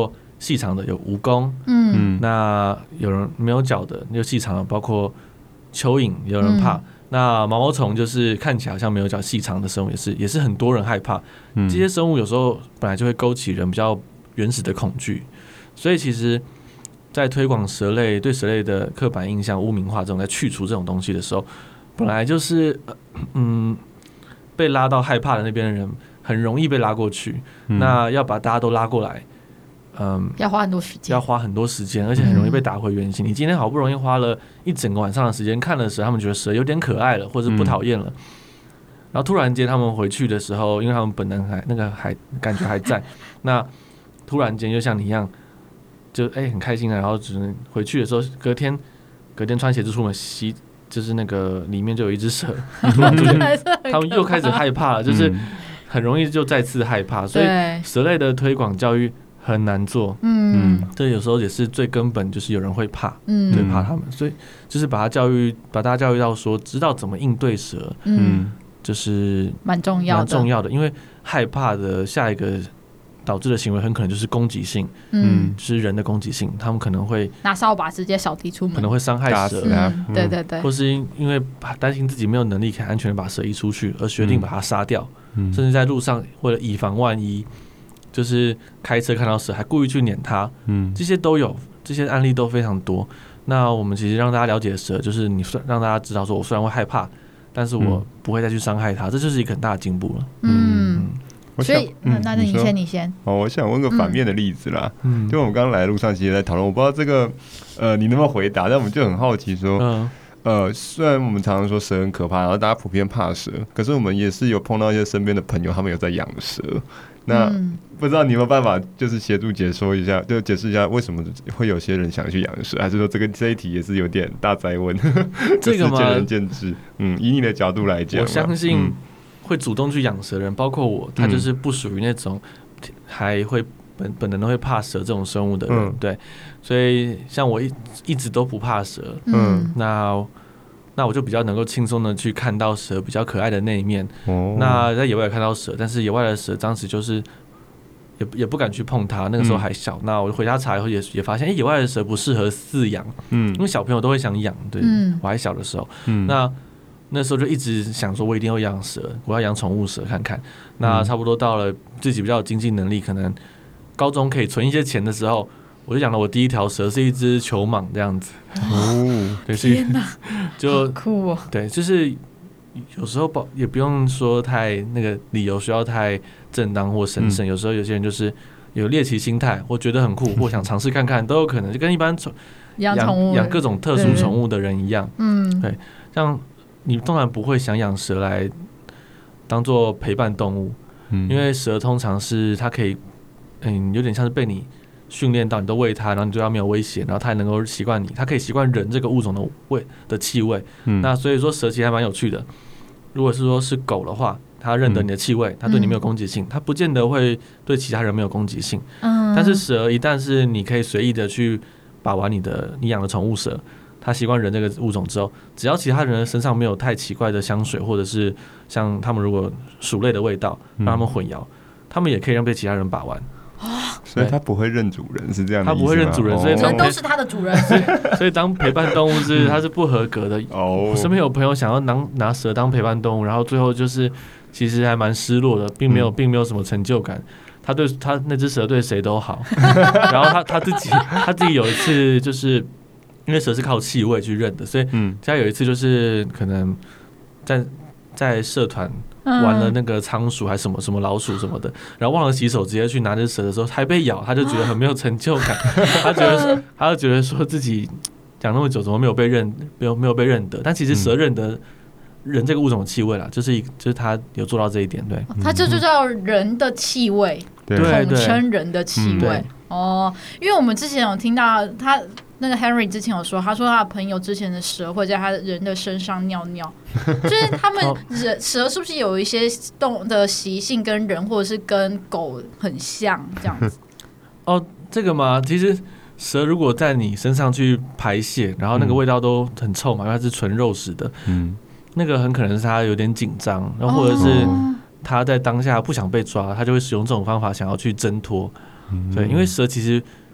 细长的有蜈蚣，那有人没有脚的有细长的，包括蚯蚓，有人怕。那毛毛虫就是看起来好像没有脚细长的生物，也是很多人害怕。这些生物有时候本来就会勾起人比较原始的恐惧，所以其实，在推广蛇类对蛇类的刻板印象、污名化这种，在去除这种东西的时候，本来就是被拉到害怕的那边的人，很容易被拉过去。那要把大家都拉过来。
要花很多时间，
而且很容易被打回原形。你今天好不容易花了一整个晚上的时间看了蛇，他们觉得蛇有点可爱了，或者不讨厌了，然后突然间他们回去的时候，因为他们本能还感觉还在，那突然间就像你一样，就很开心了，然后只能回去的时候，隔天穿鞋子出门洗，就是那个里面就有一只蛇，他们又开始害怕了，就是很容易就再次害怕，所以蛇类的推广教育很难做，这有时候也是最根本，就是有人会怕，最怕他们，所以就是把大家教育到说，知道怎么应对蛇，就是蛮重要的，因为害怕的下一个导致的行为很可能就是攻击性，就是人的攻击性，他们可能会拿扫把直接扫地出门，可能会伤害蛇，对，或是因为担心自己没有能力可以安全的把蛇移出去，而决定把它杀掉，甚至在路上为了以防万一。就是开车看到蛇还故意去撵它，这些都有，这些案例都非常多。那我们其实让大家了解蛇，就是你让大家知道说，我虽然会害怕，但是我不会再去伤害它，这就是一个很大的进步了。
所以那你先。
我想问个反面的例子啦，就我们刚刚来的路上，其实在讨论，我不知道这个你能不能回答，但我们就很好奇说。虽然我们常常说蛇很可怕，然后大家普遍怕蛇，可是我们也是有碰到一些身边的朋友，他们有在养蛇。那不知道你有没有办法，就是协助解说一下，就解释一下为什么会有些人想去养蛇，还是说这一题也是有点大哉问？这个见仁见智。以你的角度来讲，
我相信会主动去养蛇的人，包括我，他就是不属于那种还会本能都会怕蛇这种生物的人，对。所以像我一直都不怕蛇，那我就比较能够轻松的去看到蛇比较可爱的那一面。那在野外也看到蛇，但是野外的蛇当时就是也不敢去碰它，那个时候还小。那我回家查以后也发现，野外的蛇不适合饲养，因为小朋友都会想养。对，我还小的时候，那时候就一直想说，我一定要养蛇，我要养宠物蛇看看。那差不多到了自己比较有经济能力，可能高中可以存一些钱的时候。我就养了我第一条蛇，是一只球蟒这样子。对，天哪，就好酷哦。对，就是有时候也不用说太那个理由需要太正当或神圣，有时候有些人就是有猎奇心态，或觉得很酷，或想尝试看看，都有可能，就跟一般养各种特殊宠物的人一样。对，像你当然不会想养蛇来当做陪伴动物，因为蛇通常是它可以，有点像是被你。训练到你都喂它，然后你对它没有威胁，然后它还能够习惯你，它可以习惯人这个物种的气味。那所以说蛇其实还蛮有趣的。如果是说是狗的话，它认得你的气味，它对你没有攻击性，它不见得会对其他人没有攻击性。但是蛇一旦是你可以随意的去把玩你养的宠物蛇，它习惯人这个物种之后，只要其他人身上没有太奇怪的香水，或者是像他们如果鼠类的味道让他们混淆，他们也可以让被其他人把玩。
所以他不会认主人，是这样的意思吗？他
不会认主人，所以
人都是他的主人。
所以当陪伴动物它是不合格的。我身边有朋友想要拿蛇当陪伴动物，然后最后就是其实还蛮失落的，并没有什么成就感。他那只蛇对谁都好，然后他自己有一次就是因为蛇是靠气味去认的，所以他有一次就是可能在社团。玩了那个仓鼠还是什么老鼠什么的，然后忘了洗手，直接去拿着蛇的时候还被咬，他就觉得很没有成就感，他就觉得说自己讲那么久怎么没有被认得，但其实蛇认得人这个物种的气味啦，就是他有做到这一点，对，
他就叫人的气味，统称人的气味。因为我们之前有听到他那个 Henry 之前有说，他说他的朋友之前的蛇会在他人的身上尿尿，就是他们蛇是不是有一些动的习性跟人或者是跟狗很像这样子？
这个嘛，其实蛇如果在你身上去排泄，然后那个味道都很臭嘛，因为它是纯肉食的，那个很可能是它有点紧张，然后或者是它在当下不想被抓，它就会使用这种方法想要去挣脱。对，因为蛇其实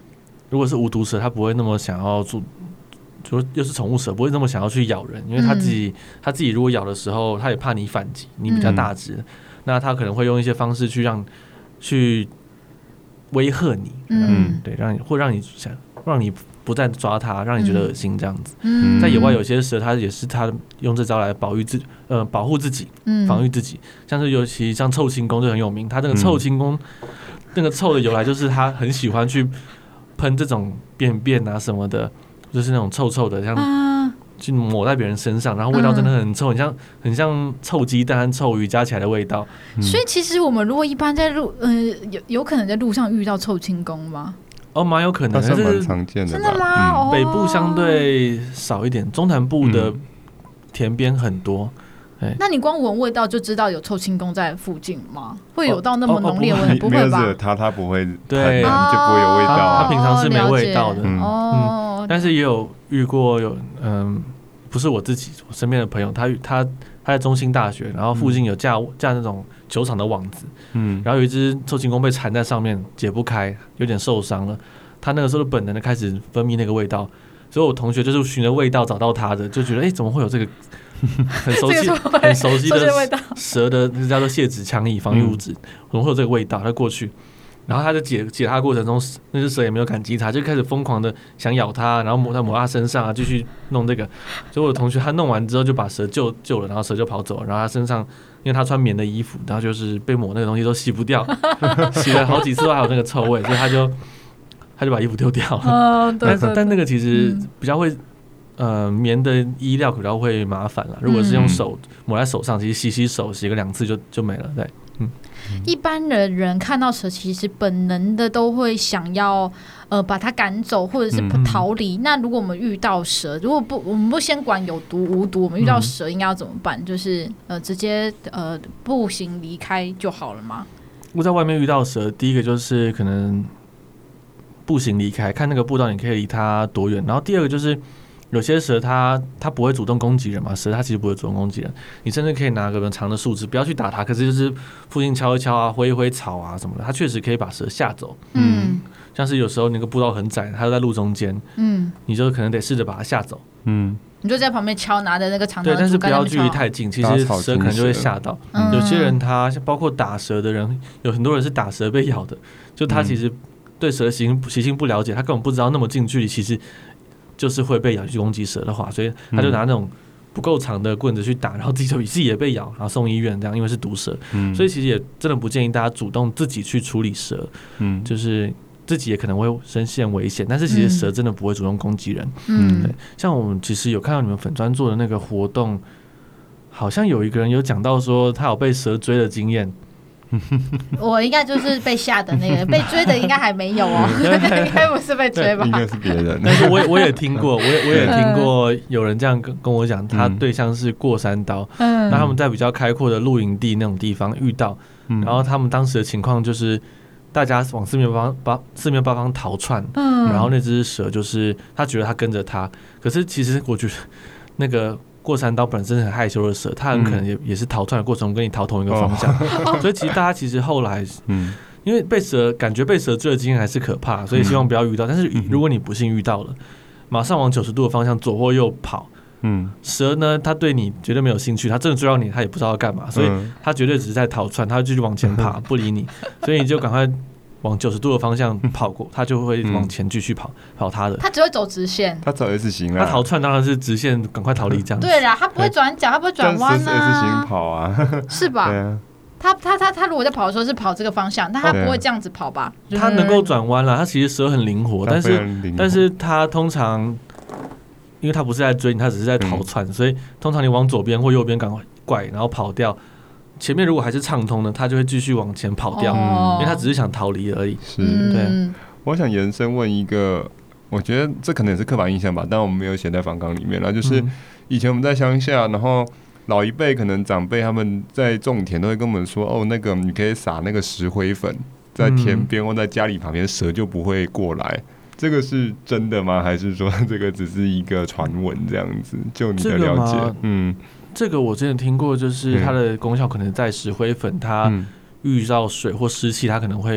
如果是无毒蛇，它不会那么想要做。就又是宠物蛇，不会那么想要去咬人，因为它自己如果咬的时候，它也怕你反击，你比较大只，那它可能会用一些方式去威吓你，对，让你不再抓它，让你觉得恶心这样子。在野外有些蛇，它也是它用这招来保护自己，防御自己，像是尤其像臭青公就很有名，它那个臭青公那个臭的由来就是它很喜欢去喷这种便便啊什么的。就是那种臭臭的，像去抹在别人身上，然后味道真的很臭，很像臭鸡蛋和臭鱼加起来的味道。
所以其实我们如果一般在有可能在路上遇到臭青公吗？
蛮有可能，
是蛮常见的。
真的吗？
北部相对少一点，中南部的田边很多。
那你光闻味道就知道有臭青公在附近吗？会有到那么浓烈味？不会吧？
它不会，
对，
就不会有味道。
它平常是没味道的。但是也有遇过不是我自己，我身边的朋友，他在中兴大学，然后附近有架那种球场的网子，然后有一只臭青公被缠在上面解不开，有点受伤了。他那个时候本能的开始分泌那个味道，所以我同学就是循着味道找到他的，就觉得怎么会有这个很熟悉的蛇的，那叫做泄殖腔液防御物质，怎么会有这个味道？他过去。然后他在解它的过程中，那只蛇也没有感激他，就开始疯狂的想咬它，然后抹他身上啊，继续弄这个。所以我的同学他弄完之后就把蛇救了，然后蛇就跑走了。然后他身上，因为他穿棉的衣服，然后就是被抹那个东西都洗不掉，洗了好几次都还有那个臭味，所以他就把衣服丢掉了。但那个其实比较会棉的衣料比较会麻烦了。如果是用手抹在手上，其实洗手洗个2次就没了。对。
一般的人看到蛇，其实本能的都会想要把它赶走，或者是逃离。那如果我们遇到蛇，如果我们不先管有毒无毒，我们遇到蛇应该要怎么办？就是直接步行离开就好了吗？
我在外面遇到蛇，第一个就是可能步行离开，看那个步道你可以离它多远。然后第二个就是有些蛇它不会主动攻击人嘛，蛇它其实不会主动攻击人，你甚至可以拿个长的树枝，不要去打它，可是就是附近敲一敲啊，挥一挥草啊什么的，它确实可以把蛇吓走。像是有时候那个步道很窄，它就在路中间，你就可能得试着把它吓走。
你就在旁边敲，拿着那个长长的竹竿，
对，但是不要距离太近，其实蛇可能就会吓到。有些人他包括打蛇的人，有很多人是打蛇被咬的，就他其实对蛇的习性不了解，他根本不知道那么近距离其实就是会被咬去攻击蛇的话，所以他就拿那种不够长的棍子去打，然后自己也被咬，然后送医院这样，因为是毒蛇。所以其实也真的不建议大家主动自己去处理蛇，就是自己也可能会身陷危险，但是其实蛇真的不会主动攻击人。对，像我们其实有看到你们粉专做的那个活动，好像有一个人有讲到说他有被蛇追的经验。
我应该就是被吓的那个，被追的应该还没有哦，应该不是被追吧？
应该是别人。
但是我也听过，我也听过有人这样跟我讲，他对象是过山刀，那他们在比较开阔的露营地那种地方遇到，然后他们当时的情况就是大家往四面八方逃窜，然后那只蛇就是他觉得他跟着他，可是其实我觉得那个过山刀本身是很害羞的蛇，它很可能也是逃窜的过程中跟你逃同一个方向，所以其实大家其实后来，因为感觉被蛇追的经验还是可怕，所以希望不要遇到。但是如果你不幸遇到了，马上往90度的方向左或右跑。蛇呢，它对你绝对没有兴趣，它真的追到你，它也不知道要干嘛，所以它绝对只是在逃窜，它会继续往前爬，不理你，所以你就赶快往90度的方向跑过，他就会往前继续跑他的。
他只会走直线，
他走 S 型啊。
他逃窜当然是直线，赶快逃离这样子。
对啦，他不会转角，他不会转弯啊。
S 型跑啊，
是吧？
对啊。
他如果在跑的时候是跑这个方向，但他不会这样子跑吧？
他能够转弯啦，他其实蛇很灵活，但是他通常因为他不是在追你，他只是在逃窜，所以通常你往左边或右边赶快拐，然后跑掉。前面如果还是畅通的，他就会继续往前跑掉，因为他只是想逃离而已。
是，对。我想延伸问一个，我觉得这可能也是刻板印象吧，但我们没有写在访纲里面啦。就是以前我们在乡下，然后老一辈可能长辈他们在种田都会跟我们说，哦，那个你可以撒那个石灰粉在田边或在家里旁边，蛇就不会过来。这个是真的吗？还是说这个只是一个传闻这样子？就你的了解，
这个我之前听过，就是它的功效可能在石灰粉，它遇到水或湿气，它可能会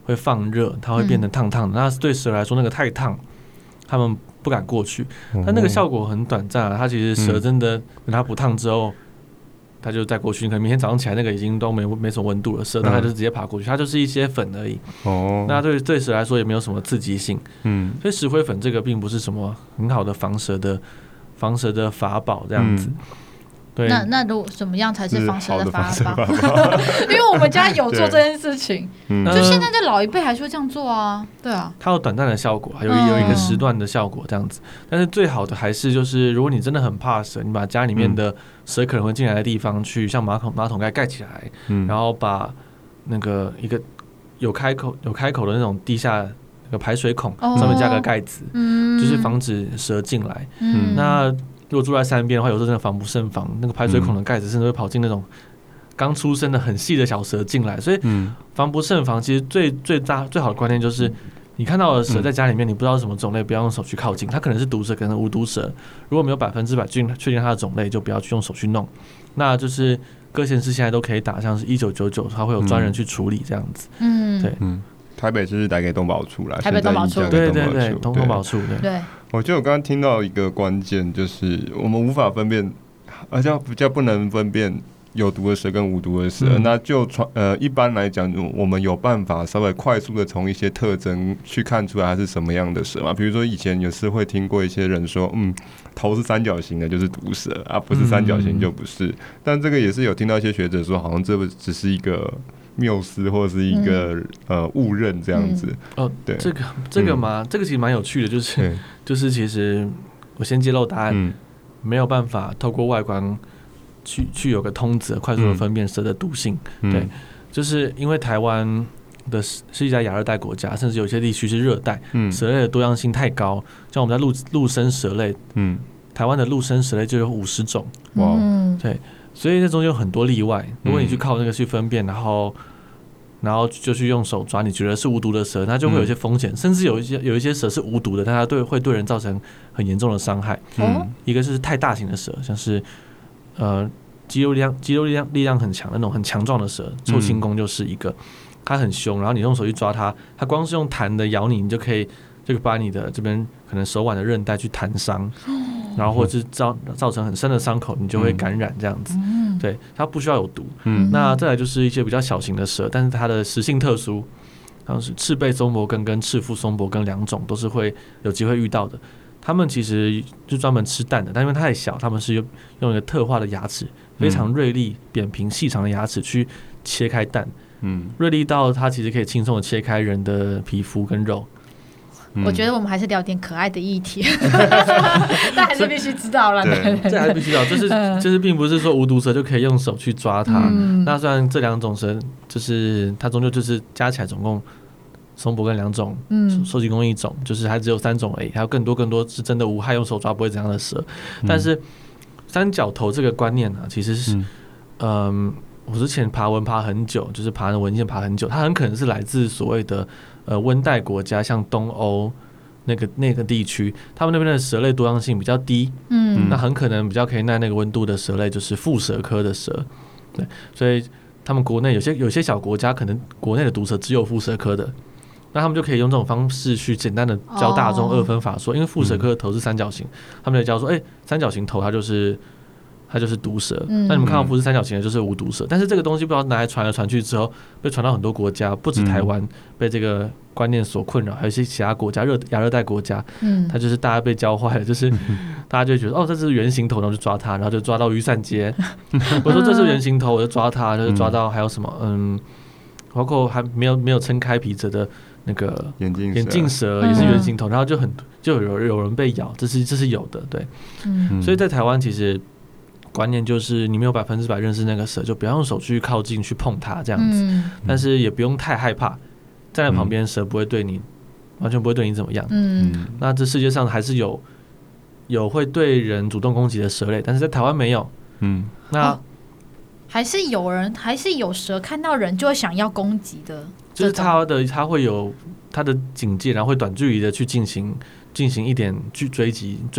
会放热，它会变成烫烫的。那对蛇来说，那个太烫，它们不敢过去。但那个效果很短暂啊，它其实蛇真的等它不烫之后，它就再过去。可能明天早上起来那个已经都没什么温度了，蛇大概就是直接爬过去，它就是一些粉而已。那对蛇来说也没有什么刺激性。所以石灰粉这个并不是什么很好的防蛇的法宝这样子。对，
那如果什么样才是防蛇的法宝？因为我们家有做这件事情，就现在的老一辈还是会这样做啊。对啊，
它有短暂的效果，有一个时段的效果这样子。但是最好的还是就是，如果你真的很怕蛇，你把家里面的蛇可能会进来的地方去，像马桶盖盖起来，然后把那个一个有开口的那种地下那个排水孔上面加个盖子，就是防止蛇进来。那如果住在山边的话，有时候真的防不胜防，那个排水孔的盖子甚至会跑进那种刚出生的很细的小蛇进来，所以防不胜防。其实最好的观念就是，你看到的蛇在家里面，你不知道是什么种类，不要用手去靠近，它可能是毒蛇，可能无毒蛇。如果没有100%确定它的种类，就不要去用手去弄。那就是各县市现在都可以打，像是1999，它会有专人去处理这样子。对，
台北市是打给动保处啦，
台北动保处，
对，动保处，
对。
我觉得我刚刚听到一个关键，就是我们无法分辨，比较不能分辨有毒的蛇跟无毒的蛇。那就一般来讲，我们有办法稍微快速的从一些特征去看出来它是什么样的蛇嘛？比如说以前有时会听过一些人说，头是三角形的就是毒蛇啊，不是三角形就不是。但这个也是有听到一些学者说，好像这只是一个谬思或是一个误认这样子。对，
这个嘛，这个其实蛮有趣的，就是其实我先揭露答案，没有办法透过外观去有个通则快速的分辨蛇的毒性。对，就是因为台湾是一家亚热带国家，甚至有些地区是热带，蛇类的多样性太高，像我们在陆生蛇类，台湾的陆生蛇类就有50种。对，所以这中间有很多例外。如果你去靠那个去分辨，然后就去用手抓，你觉得是无毒的蛇，它就会有一些風險，甚至有一些蛇是無毒的，但它會對人造成很嚴重的傷害。一個是太大型的蛇，像是肌肉力量很強的那種很強壯的蛇，臭青公就是一個，它很兇，然後你用手去抓它，它光是用彈的咬你，你就可以把你的這邊可能手腕的韌帶去彈傷，然後或者是造成很深的傷口，你就會感染這樣子。对，它不需要有毒。那再来就是一些比较小型的蛇，但是它的食性特殊，像是赤背松柏根跟赤腹松柏根2种都是会有机会遇到的。它们其实就专门吃蛋的，但因为太小，它们是用一个特化的牙齿，非常锐利、扁平、细长的牙齿去切开蛋。锐利到它其实可以轻松的切开人的皮肤跟肉。
我觉得我们还是聊点可爱的议题，但还是必须知道了。
对，这还是必须知道，就是并不是说无毒蛇就可以用手去抓它。那虽然这2种蛇，就是它终究就是加起来总共松柏跟2种，收集公1种，就是还只有3种而已，还有更多是真的无害，用手抓不会怎样的蛇。但是三角头这个观念呢，其实是，我之前爬文爬很久，就是爬文献爬很久，它很可能是来自所谓的温带国家，像东欧那个地区，他们那边的蛇类多样性比较低，那很可能比较可以耐那个温度的蛇类就是腹蛇科的蛇，对，所以他们国内有些小国家可能国内的毒蛇只有腹蛇科的，那他们就可以用这种方式去简单的教大众2分法说，因为腹蛇科的头是三角形，他们就教说，三角形头它就是毒蛇，那你们看到不是三角形的就是无毒蛇，但是这个东西不知道拿来传来传去之后，被传到很多国家，不止台湾被这个观念所困扰，还有一些其他国家亚热带国家，它就是大家被教坏了，就是大家就觉得这是圆形头，然后就抓它，然后就抓到雨伞街，我说这是圆形头，我就抓它，就是抓到还有什么包括还没有撑开皮折的那个眼镜蛇也是圆形头，然后就有人被咬，这是有的，对，所以在台湾其实观念就是你没有100%认识那个蛇，就不要用手去靠近去碰它这样子，但是也不用太害怕，站在旁边蛇不会对你完全不会对你怎么样。那这世界上还是有会对人主动攻击的蛇类，但是在台湾没有。那
还是有蛇看到人就会想要攻击的，
就是它会有它的警戒，然后会短距离的去进行一点去追击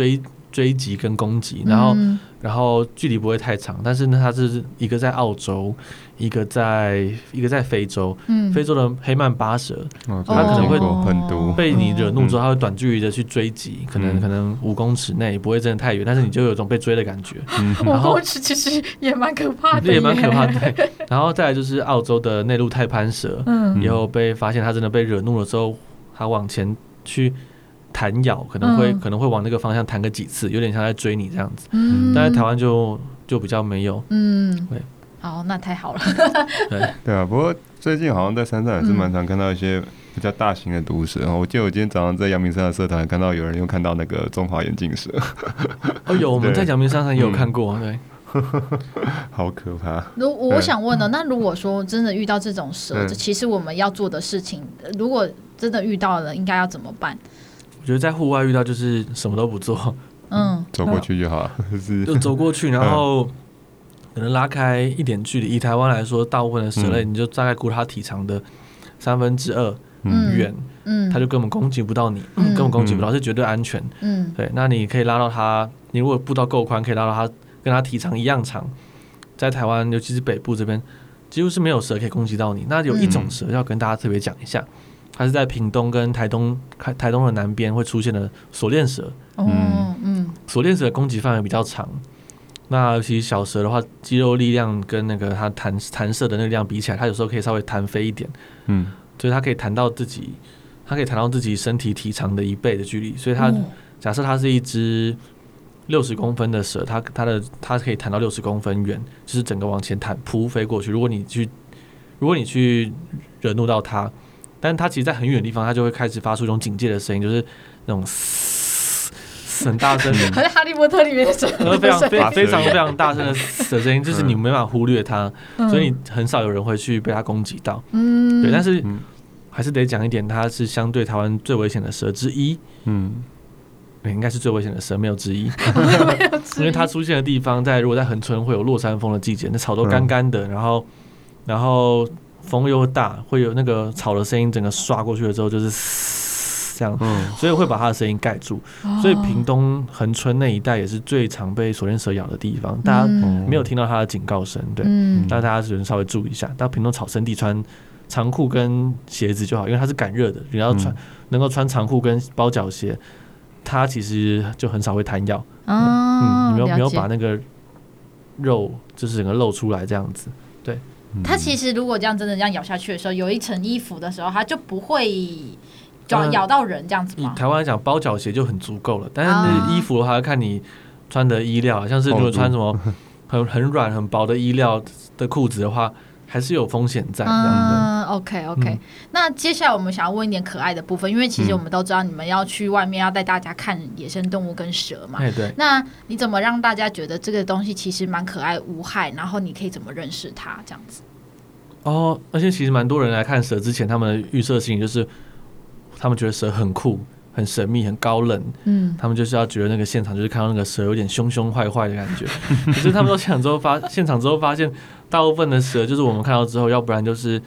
追击跟攻击，然后距离不会太长，但是呢，它是一个在澳洲，一个在非洲，非洲的黑曼巴蛇，它可能会
很毒，
被你惹怒之后，它会短距离的去追击，可能5公尺内不会真的太远，但是你就有一种被追的感觉。
5公尺其实也蛮可怕的，
也蛮可怕的。对，然后再来就是澳洲的内陆太攀蛇，以后被发现它真的被惹怒了之后，它往前去弹咬，可能会往那个方向弹个几次，有点像在追你这样子。但在台湾就比较没有。对。
好，那太好了。
对啊，不过最近好像在山上也是蛮常看到一些比较大型的毒蛇。我记得我今天早上在阳明山的社团看到有人又看到那个中华眼镜蛇。
有，我们在阳明山上也有看过。对。
好可怕！
我想问呢，那如果说真的遇到这种蛇，其实我们要做的事情，如果真的遇到了，应该要怎么办？
我觉得在户外遇到就是什么都不做，
走过去就好了，
就走过去，然后可能拉开一点距离。以台湾来说，大部分的蛇类，你就大概估它体长的2/3远，它就根本攻击不到你，根本攻击不到，是绝对安全。对，那你可以拉到它，你如果步道够宽，可以拉到它。跟它体长一样长，在台湾尤其是北部这边，几乎是没有蛇可以攻击到你。那有一种蛇要跟大家特别讲一下，它是在屏东跟台东的南边会出现的锁链蛇。锁链蛇的攻击范围比较长。那尤其小蛇的话，肌肉力量跟那个它弹射的那个力量比起来，它有时候可以稍微弹飞一点。所以它可以弹到自己身体体长的1倍的距离。所以假设它是一只60公分的蛇，它可以弹到60公分远，就是整个往前弹扑飞过去。如果你去惹怒到它，但是它其实在很远的地方，它就会开始发出一种警戒的声音，就是那种很大声，
好像哈利波特里面的声音，
非常大声的声音，就是你没办法忽略它，所以你很少有人会去被它攻击到。对，但是还是得讲一点，它是相对台湾最危险的蛇之一。应该是最危险的蛇，没有之一。因为它出现的地方，如果在恒春会有落山风的季节，那草都干干的，然后风又大，会有那个草的声音，整个刷过去了之后就是这样，所以会把它的声音盖住。所以屏东恒春那一带也是最常被锁链蛇咬的地方，大家没有听到它的警告声，对，但大家只能稍微注意一下。到屏东草生地穿长裤跟鞋子就好，因为它是感热的，你要能够穿长裤跟包脚鞋。它其实就很少会弹咬，你没有把那个肉就是整个露出来这样子，对。
它其实如果真的这样咬下去的时候，有一层衣服的时候，它就不会咬到人这样子吗？
以台湾来讲，包脚鞋就很足够了，但是衣服的话要看你穿的衣料，像是如果穿什么很软很薄的衣料的裤子的话。还是有风险在这样的。
OK，那接下来我们想要问一点可爱的部分，因为其实我们都知道你们要去外面要带大家看野生动物跟蛇嘛。
对。
那你怎么让大家觉得这个东西其实蛮可爱无害，然后你可以怎么认识它这样子？
而且其实蛮多人来看蛇之前，他们的预设性就是他们觉得蛇很酷。很神秘很高冷，他们就是要觉得那个现场就是看到那个蛇有点凶凶坏坏的感觉。可是他们到现场之后发现，大部分的蛇就是我们看到之后，要不然就是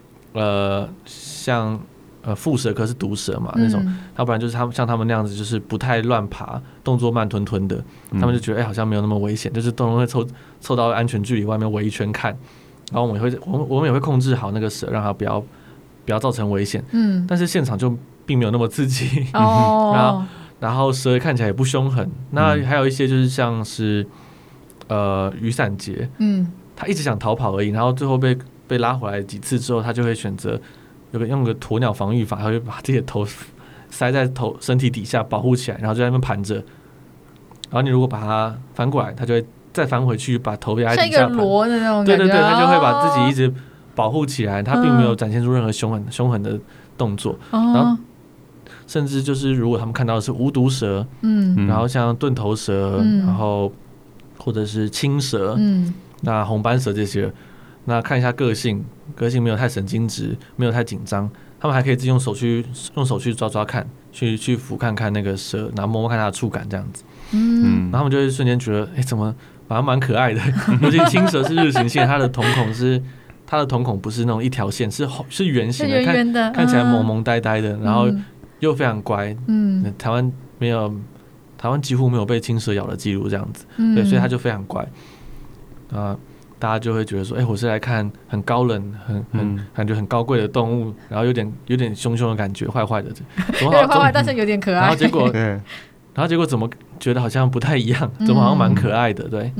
像蝮蛇科是毒蛇嘛那种，要不然就是像他们那样子，就是不太乱爬，动作慢吞吞的，他们就觉得好像没有那么危险，就是都会凑到安全距离外面围一圈看，然后我们也会控制好那个蛇，让它不要造成危险。但是现场就并没有那么刺激，然后蛇看起来也不凶狠。那还有一些就是像是雨伞节，他一直想逃跑而已，然后最后被拉回来几次之后，他就会选择用个鸵鸟防御法，他会把自己的头塞在身体底下保护起来，然后就在那边盘着。然后你如果把它翻过来，它就会再翻回去，把头压在底下盘，
像一个螺的那种感觉。
对，它就会把自己一直保护起来，它并没有展现出任何凶狠的动作。然后甚至就是如果他们看到的是无毒蛇，然后像盾头蛇，然后或者是青蛇，那红斑蛇这些，那看一下个性没有太神经质，没有太紧张，他们还可以自己用手去抓看，去抚看看那个蛇，然后摸摸看它的触感这样子。然后他们就会瞬间觉得，怎么反正蛮可爱的。尤其青蛇是日行性，它的瞳孔不是那种一条线，是圆形的，看起来萌萌呆呆的，然后又非常乖。台湾台湾几乎没有被青蛇咬的记录这样子，对，所以它就非常乖。大家就会觉得说，我是来看很高冷、感觉很高贵的动物，然后有点凶凶的感觉，坏坏的，
有点坏坏，但是有点可爱。
然后结果怎么觉得好像不太一样，怎么好像蛮可爱的，对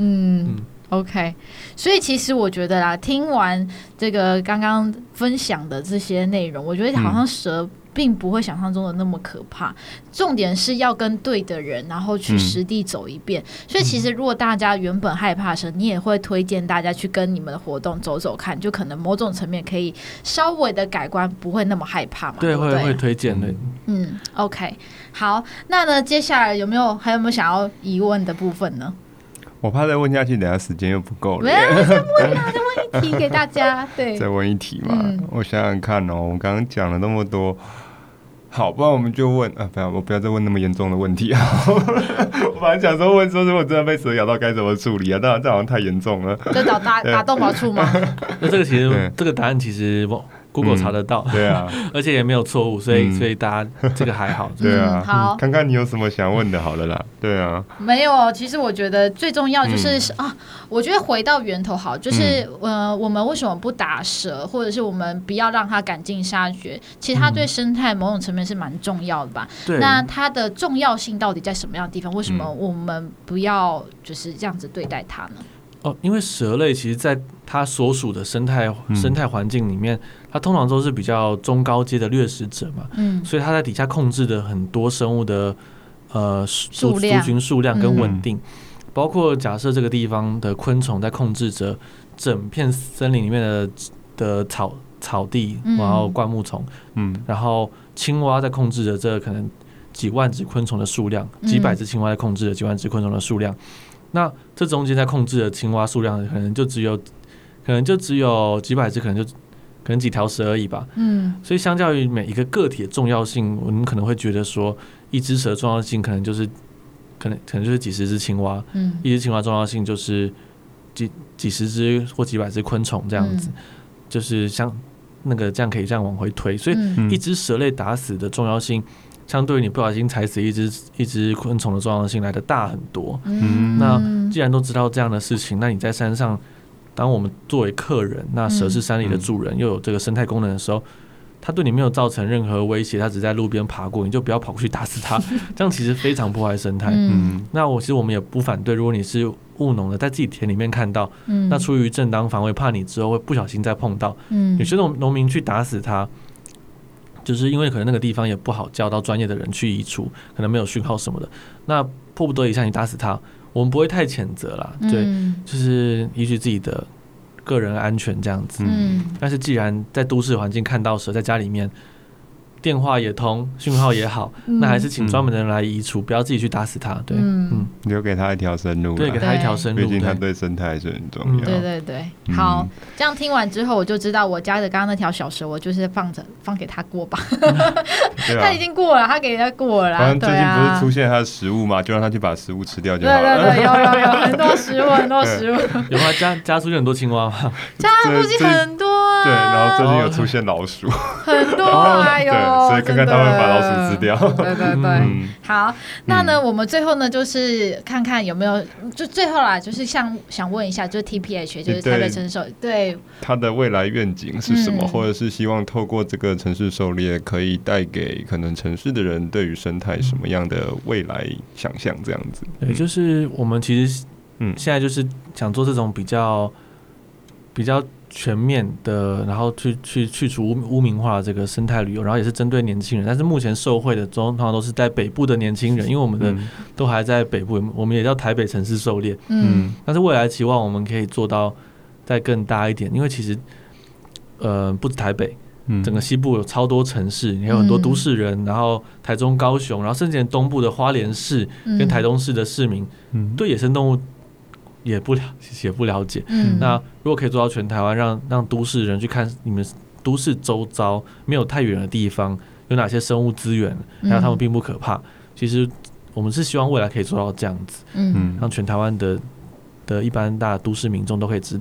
，OK， 所以其实我觉得啦，听完这个刚刚分享的这些内容，我觉得好像蛇并不会想象中的那么可怕，重点是要跟对的人，然后去实地走一遍。所以其实如果大家原本害怕蛇，你也会推荐大家去跟你们的活动走走看，就可能某种层面可以稍微的改观，不会那么害怕嘛。
对，会推荐的。
OK， 好，那呢接下来还有没有想要疑问的部分呢？
我怕再问下去，等下时间又不够了。
再问一题给大家，对，
再问一题嘛。我想想看哦，我刚刚讲了那么多，好，不然我们就问我不要再问那么严重的问题啊。我本来想说问说，如果真的被蛇咬到该怎么处理啊？当然这好像太严重了。
就打动保处吗？
那这个其实这个答案其实Google 查得到，
对啊，
而且也没有错误，所以大家这个还好，
对啊，
好，
看看你有什么想问的，好了啦，对啊，
没有，其实我觉得最重要就是我觉得回到源头好，就是我们为什么不打蛇，或者是我们不要让它赶尽杀绝？其实它对生态某种层面是蛮重要的吧？那它的重要性到底在什么样的地方？为什么我们不要就是这样子对待它呢？
因为蛇类其实在它所属的生态环境里面，它通常都是比较中高阶的掠食者嘛，所以它在底下控制的很多生物的族群数量跟稳定，包括假设这个地方的昆虫在控制着整片森林里面的草地，然后灌木丛，然后青蛙在控制着这可能几万只昆虫的数量，几百只青蛙在控制着几万只昆虫的数量。那这中间在控制的青蛙数量可能就只有几百只，可能几条蛇而已吧。所以相较于每一个个体的重要性，我们可能会觉得说，一只蛇的重要性可能就是几十只青蛙，一只青蛙重要性就是几十只或几百只昆虫这样子，就是像那个这样可以这样往回推。所以一只蛇类打死的重要性，相对于你不小心踩死一只昆虫的重要性来的大很多。那既然都知道这样的事情，那你在山上，当我们作为客人，那蛇是山里的主人，又有这个生态功能的时候，它对你没有造成任何威胁，它只在路边爬过，你就不要跑过去打死它，这样其实非常破坏生态。那其实我们也不反对，如果你是务农的，在自己田里面看到，那出于正当防卫，怕你之后会不小心再碰到，有些农民去打死它，就是因为可能那个地方也不好叫到专业的人去移除，可能没有讯号什么的，那迫不得已下你打死它，我们不会太谴责啦，对，就是依据自己的个人安全这样子。但是既然在都市环境看到蛇在家里面，电话也通，讯号也好，那还是请专门的人来移除，不要自己去打死它。对，
留给他一条生路，
对，给他一条生路，
毕竟他对生态是很重要。
对对对，好，这样听完之后，我就知道我家的刚刚那条小蛇，我就是放给他过吧。他已经过了，他给他过了。
反正最近不是出现他的食物嘛，就让他去把食物吃掉就好了。
对对对，有很多食物，很多食物。
有吗？家出现很多青蛙吗？
家附近很多啊。
对，然后最近有出现老鼠，
很多哎呦。
所以看看他们把老鼠吃掉。
对对对，好，那呢，我们最后呢，就是看看有没有，就最后啦，就是想问一下，就是 TPH， 就是台北城市狩猎，对，
它的未来愿景是什么？或者是希望透过这个城市狩猎，可以带给可能城市的人对于生态什么样的未来想象？这样子，
对，就是我们其实现在就是想做这种比较全面的，然后去除污名化的这个生态旅游，然后也是针对年轻人，但是目前受惠的通常都是在北部的年轻人，因为我们的都还在北部，我们也叫台北城市狩猎，但是未来期望我们可以做到再更大一点，因为其实不止台北，整个西部有超多城市，也有很多都市人，然后台中、高雄，然后甚至连东部的花莲市跟台东市的市民，对野生动物也不了解。那如果可以做到全台湾，让都市人去看你们都市周遭没有太远的地方有哪些生物资源，还有他们并不可怕。其实我们是希望未来可以做到这样子，让全台湾的一般大的都市民众都可以知道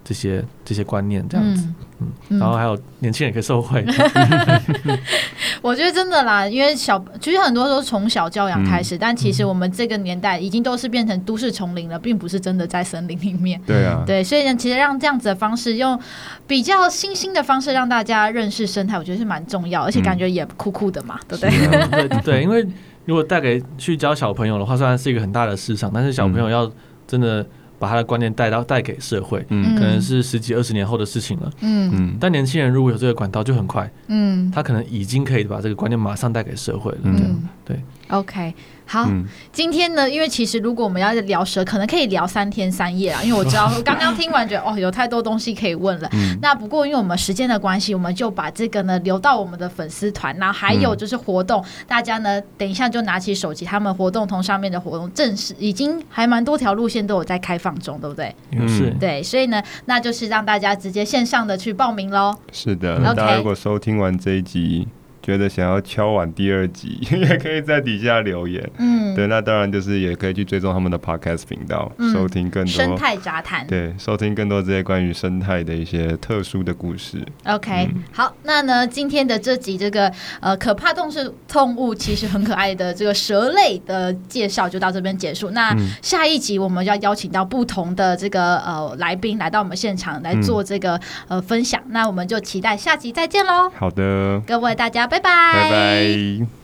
这些观念这样子，然后还有年轻人也可以受惠。
我觉得真的啦，因为其实很多都是从小教养开始，但其实我们这个年代已经都是变成都市丛林了，并不是真的在森林里面。
对啊，
对，所以呢，其实让这样子的方式，用比较新兴的方式让大家认识生态，我觉得是蛮重要，而且感觉也酷酷的嘛，对不对？
对，因为如果带给去教小朋友的话，虽然是一个很大的市场，但是小朋友要真的把他的观念带给社会，可能是10几20年后的事情了。但年轻人如果有这个管道就很快，他可能已经可以把这个观念马上带给社会了。对
，OK。好，今天呢，因为其实如果我们要聊蛇，可能可以聊3天3夜啦。因为我知道刚刚听完觉得有太多东西可以问了。那不过因为我们时间的关系，我们就把这个呢留到我们的粉丝团，然后还有就是活动，大家呢等一下就拿起手机，他们活动通上面的活动正式已经还蛮多条路线都有在开放中，对不对？
是，
对，所以呢，那就是让大家直接线上的去报名咯。
是的，那大家如果收听完这一集，觉得想要敲碗第2集，也可以在底下留言。对，那当然就是也可以去追踪他们的 podcast 频道，收听更多
生态杂谈。
对，收听更多这些关于生态的一些特殊的故事。
OK，好，那呢，今天的这集这个可怕动物其实很可爱的这个蛇类的介绍就到这边结束。那下一集我们要邀请到不同的这个来宾来到我们现场来做这个分享。那我们就期待下集再见喽。
好的，
各位大家拜拜，
拜拜。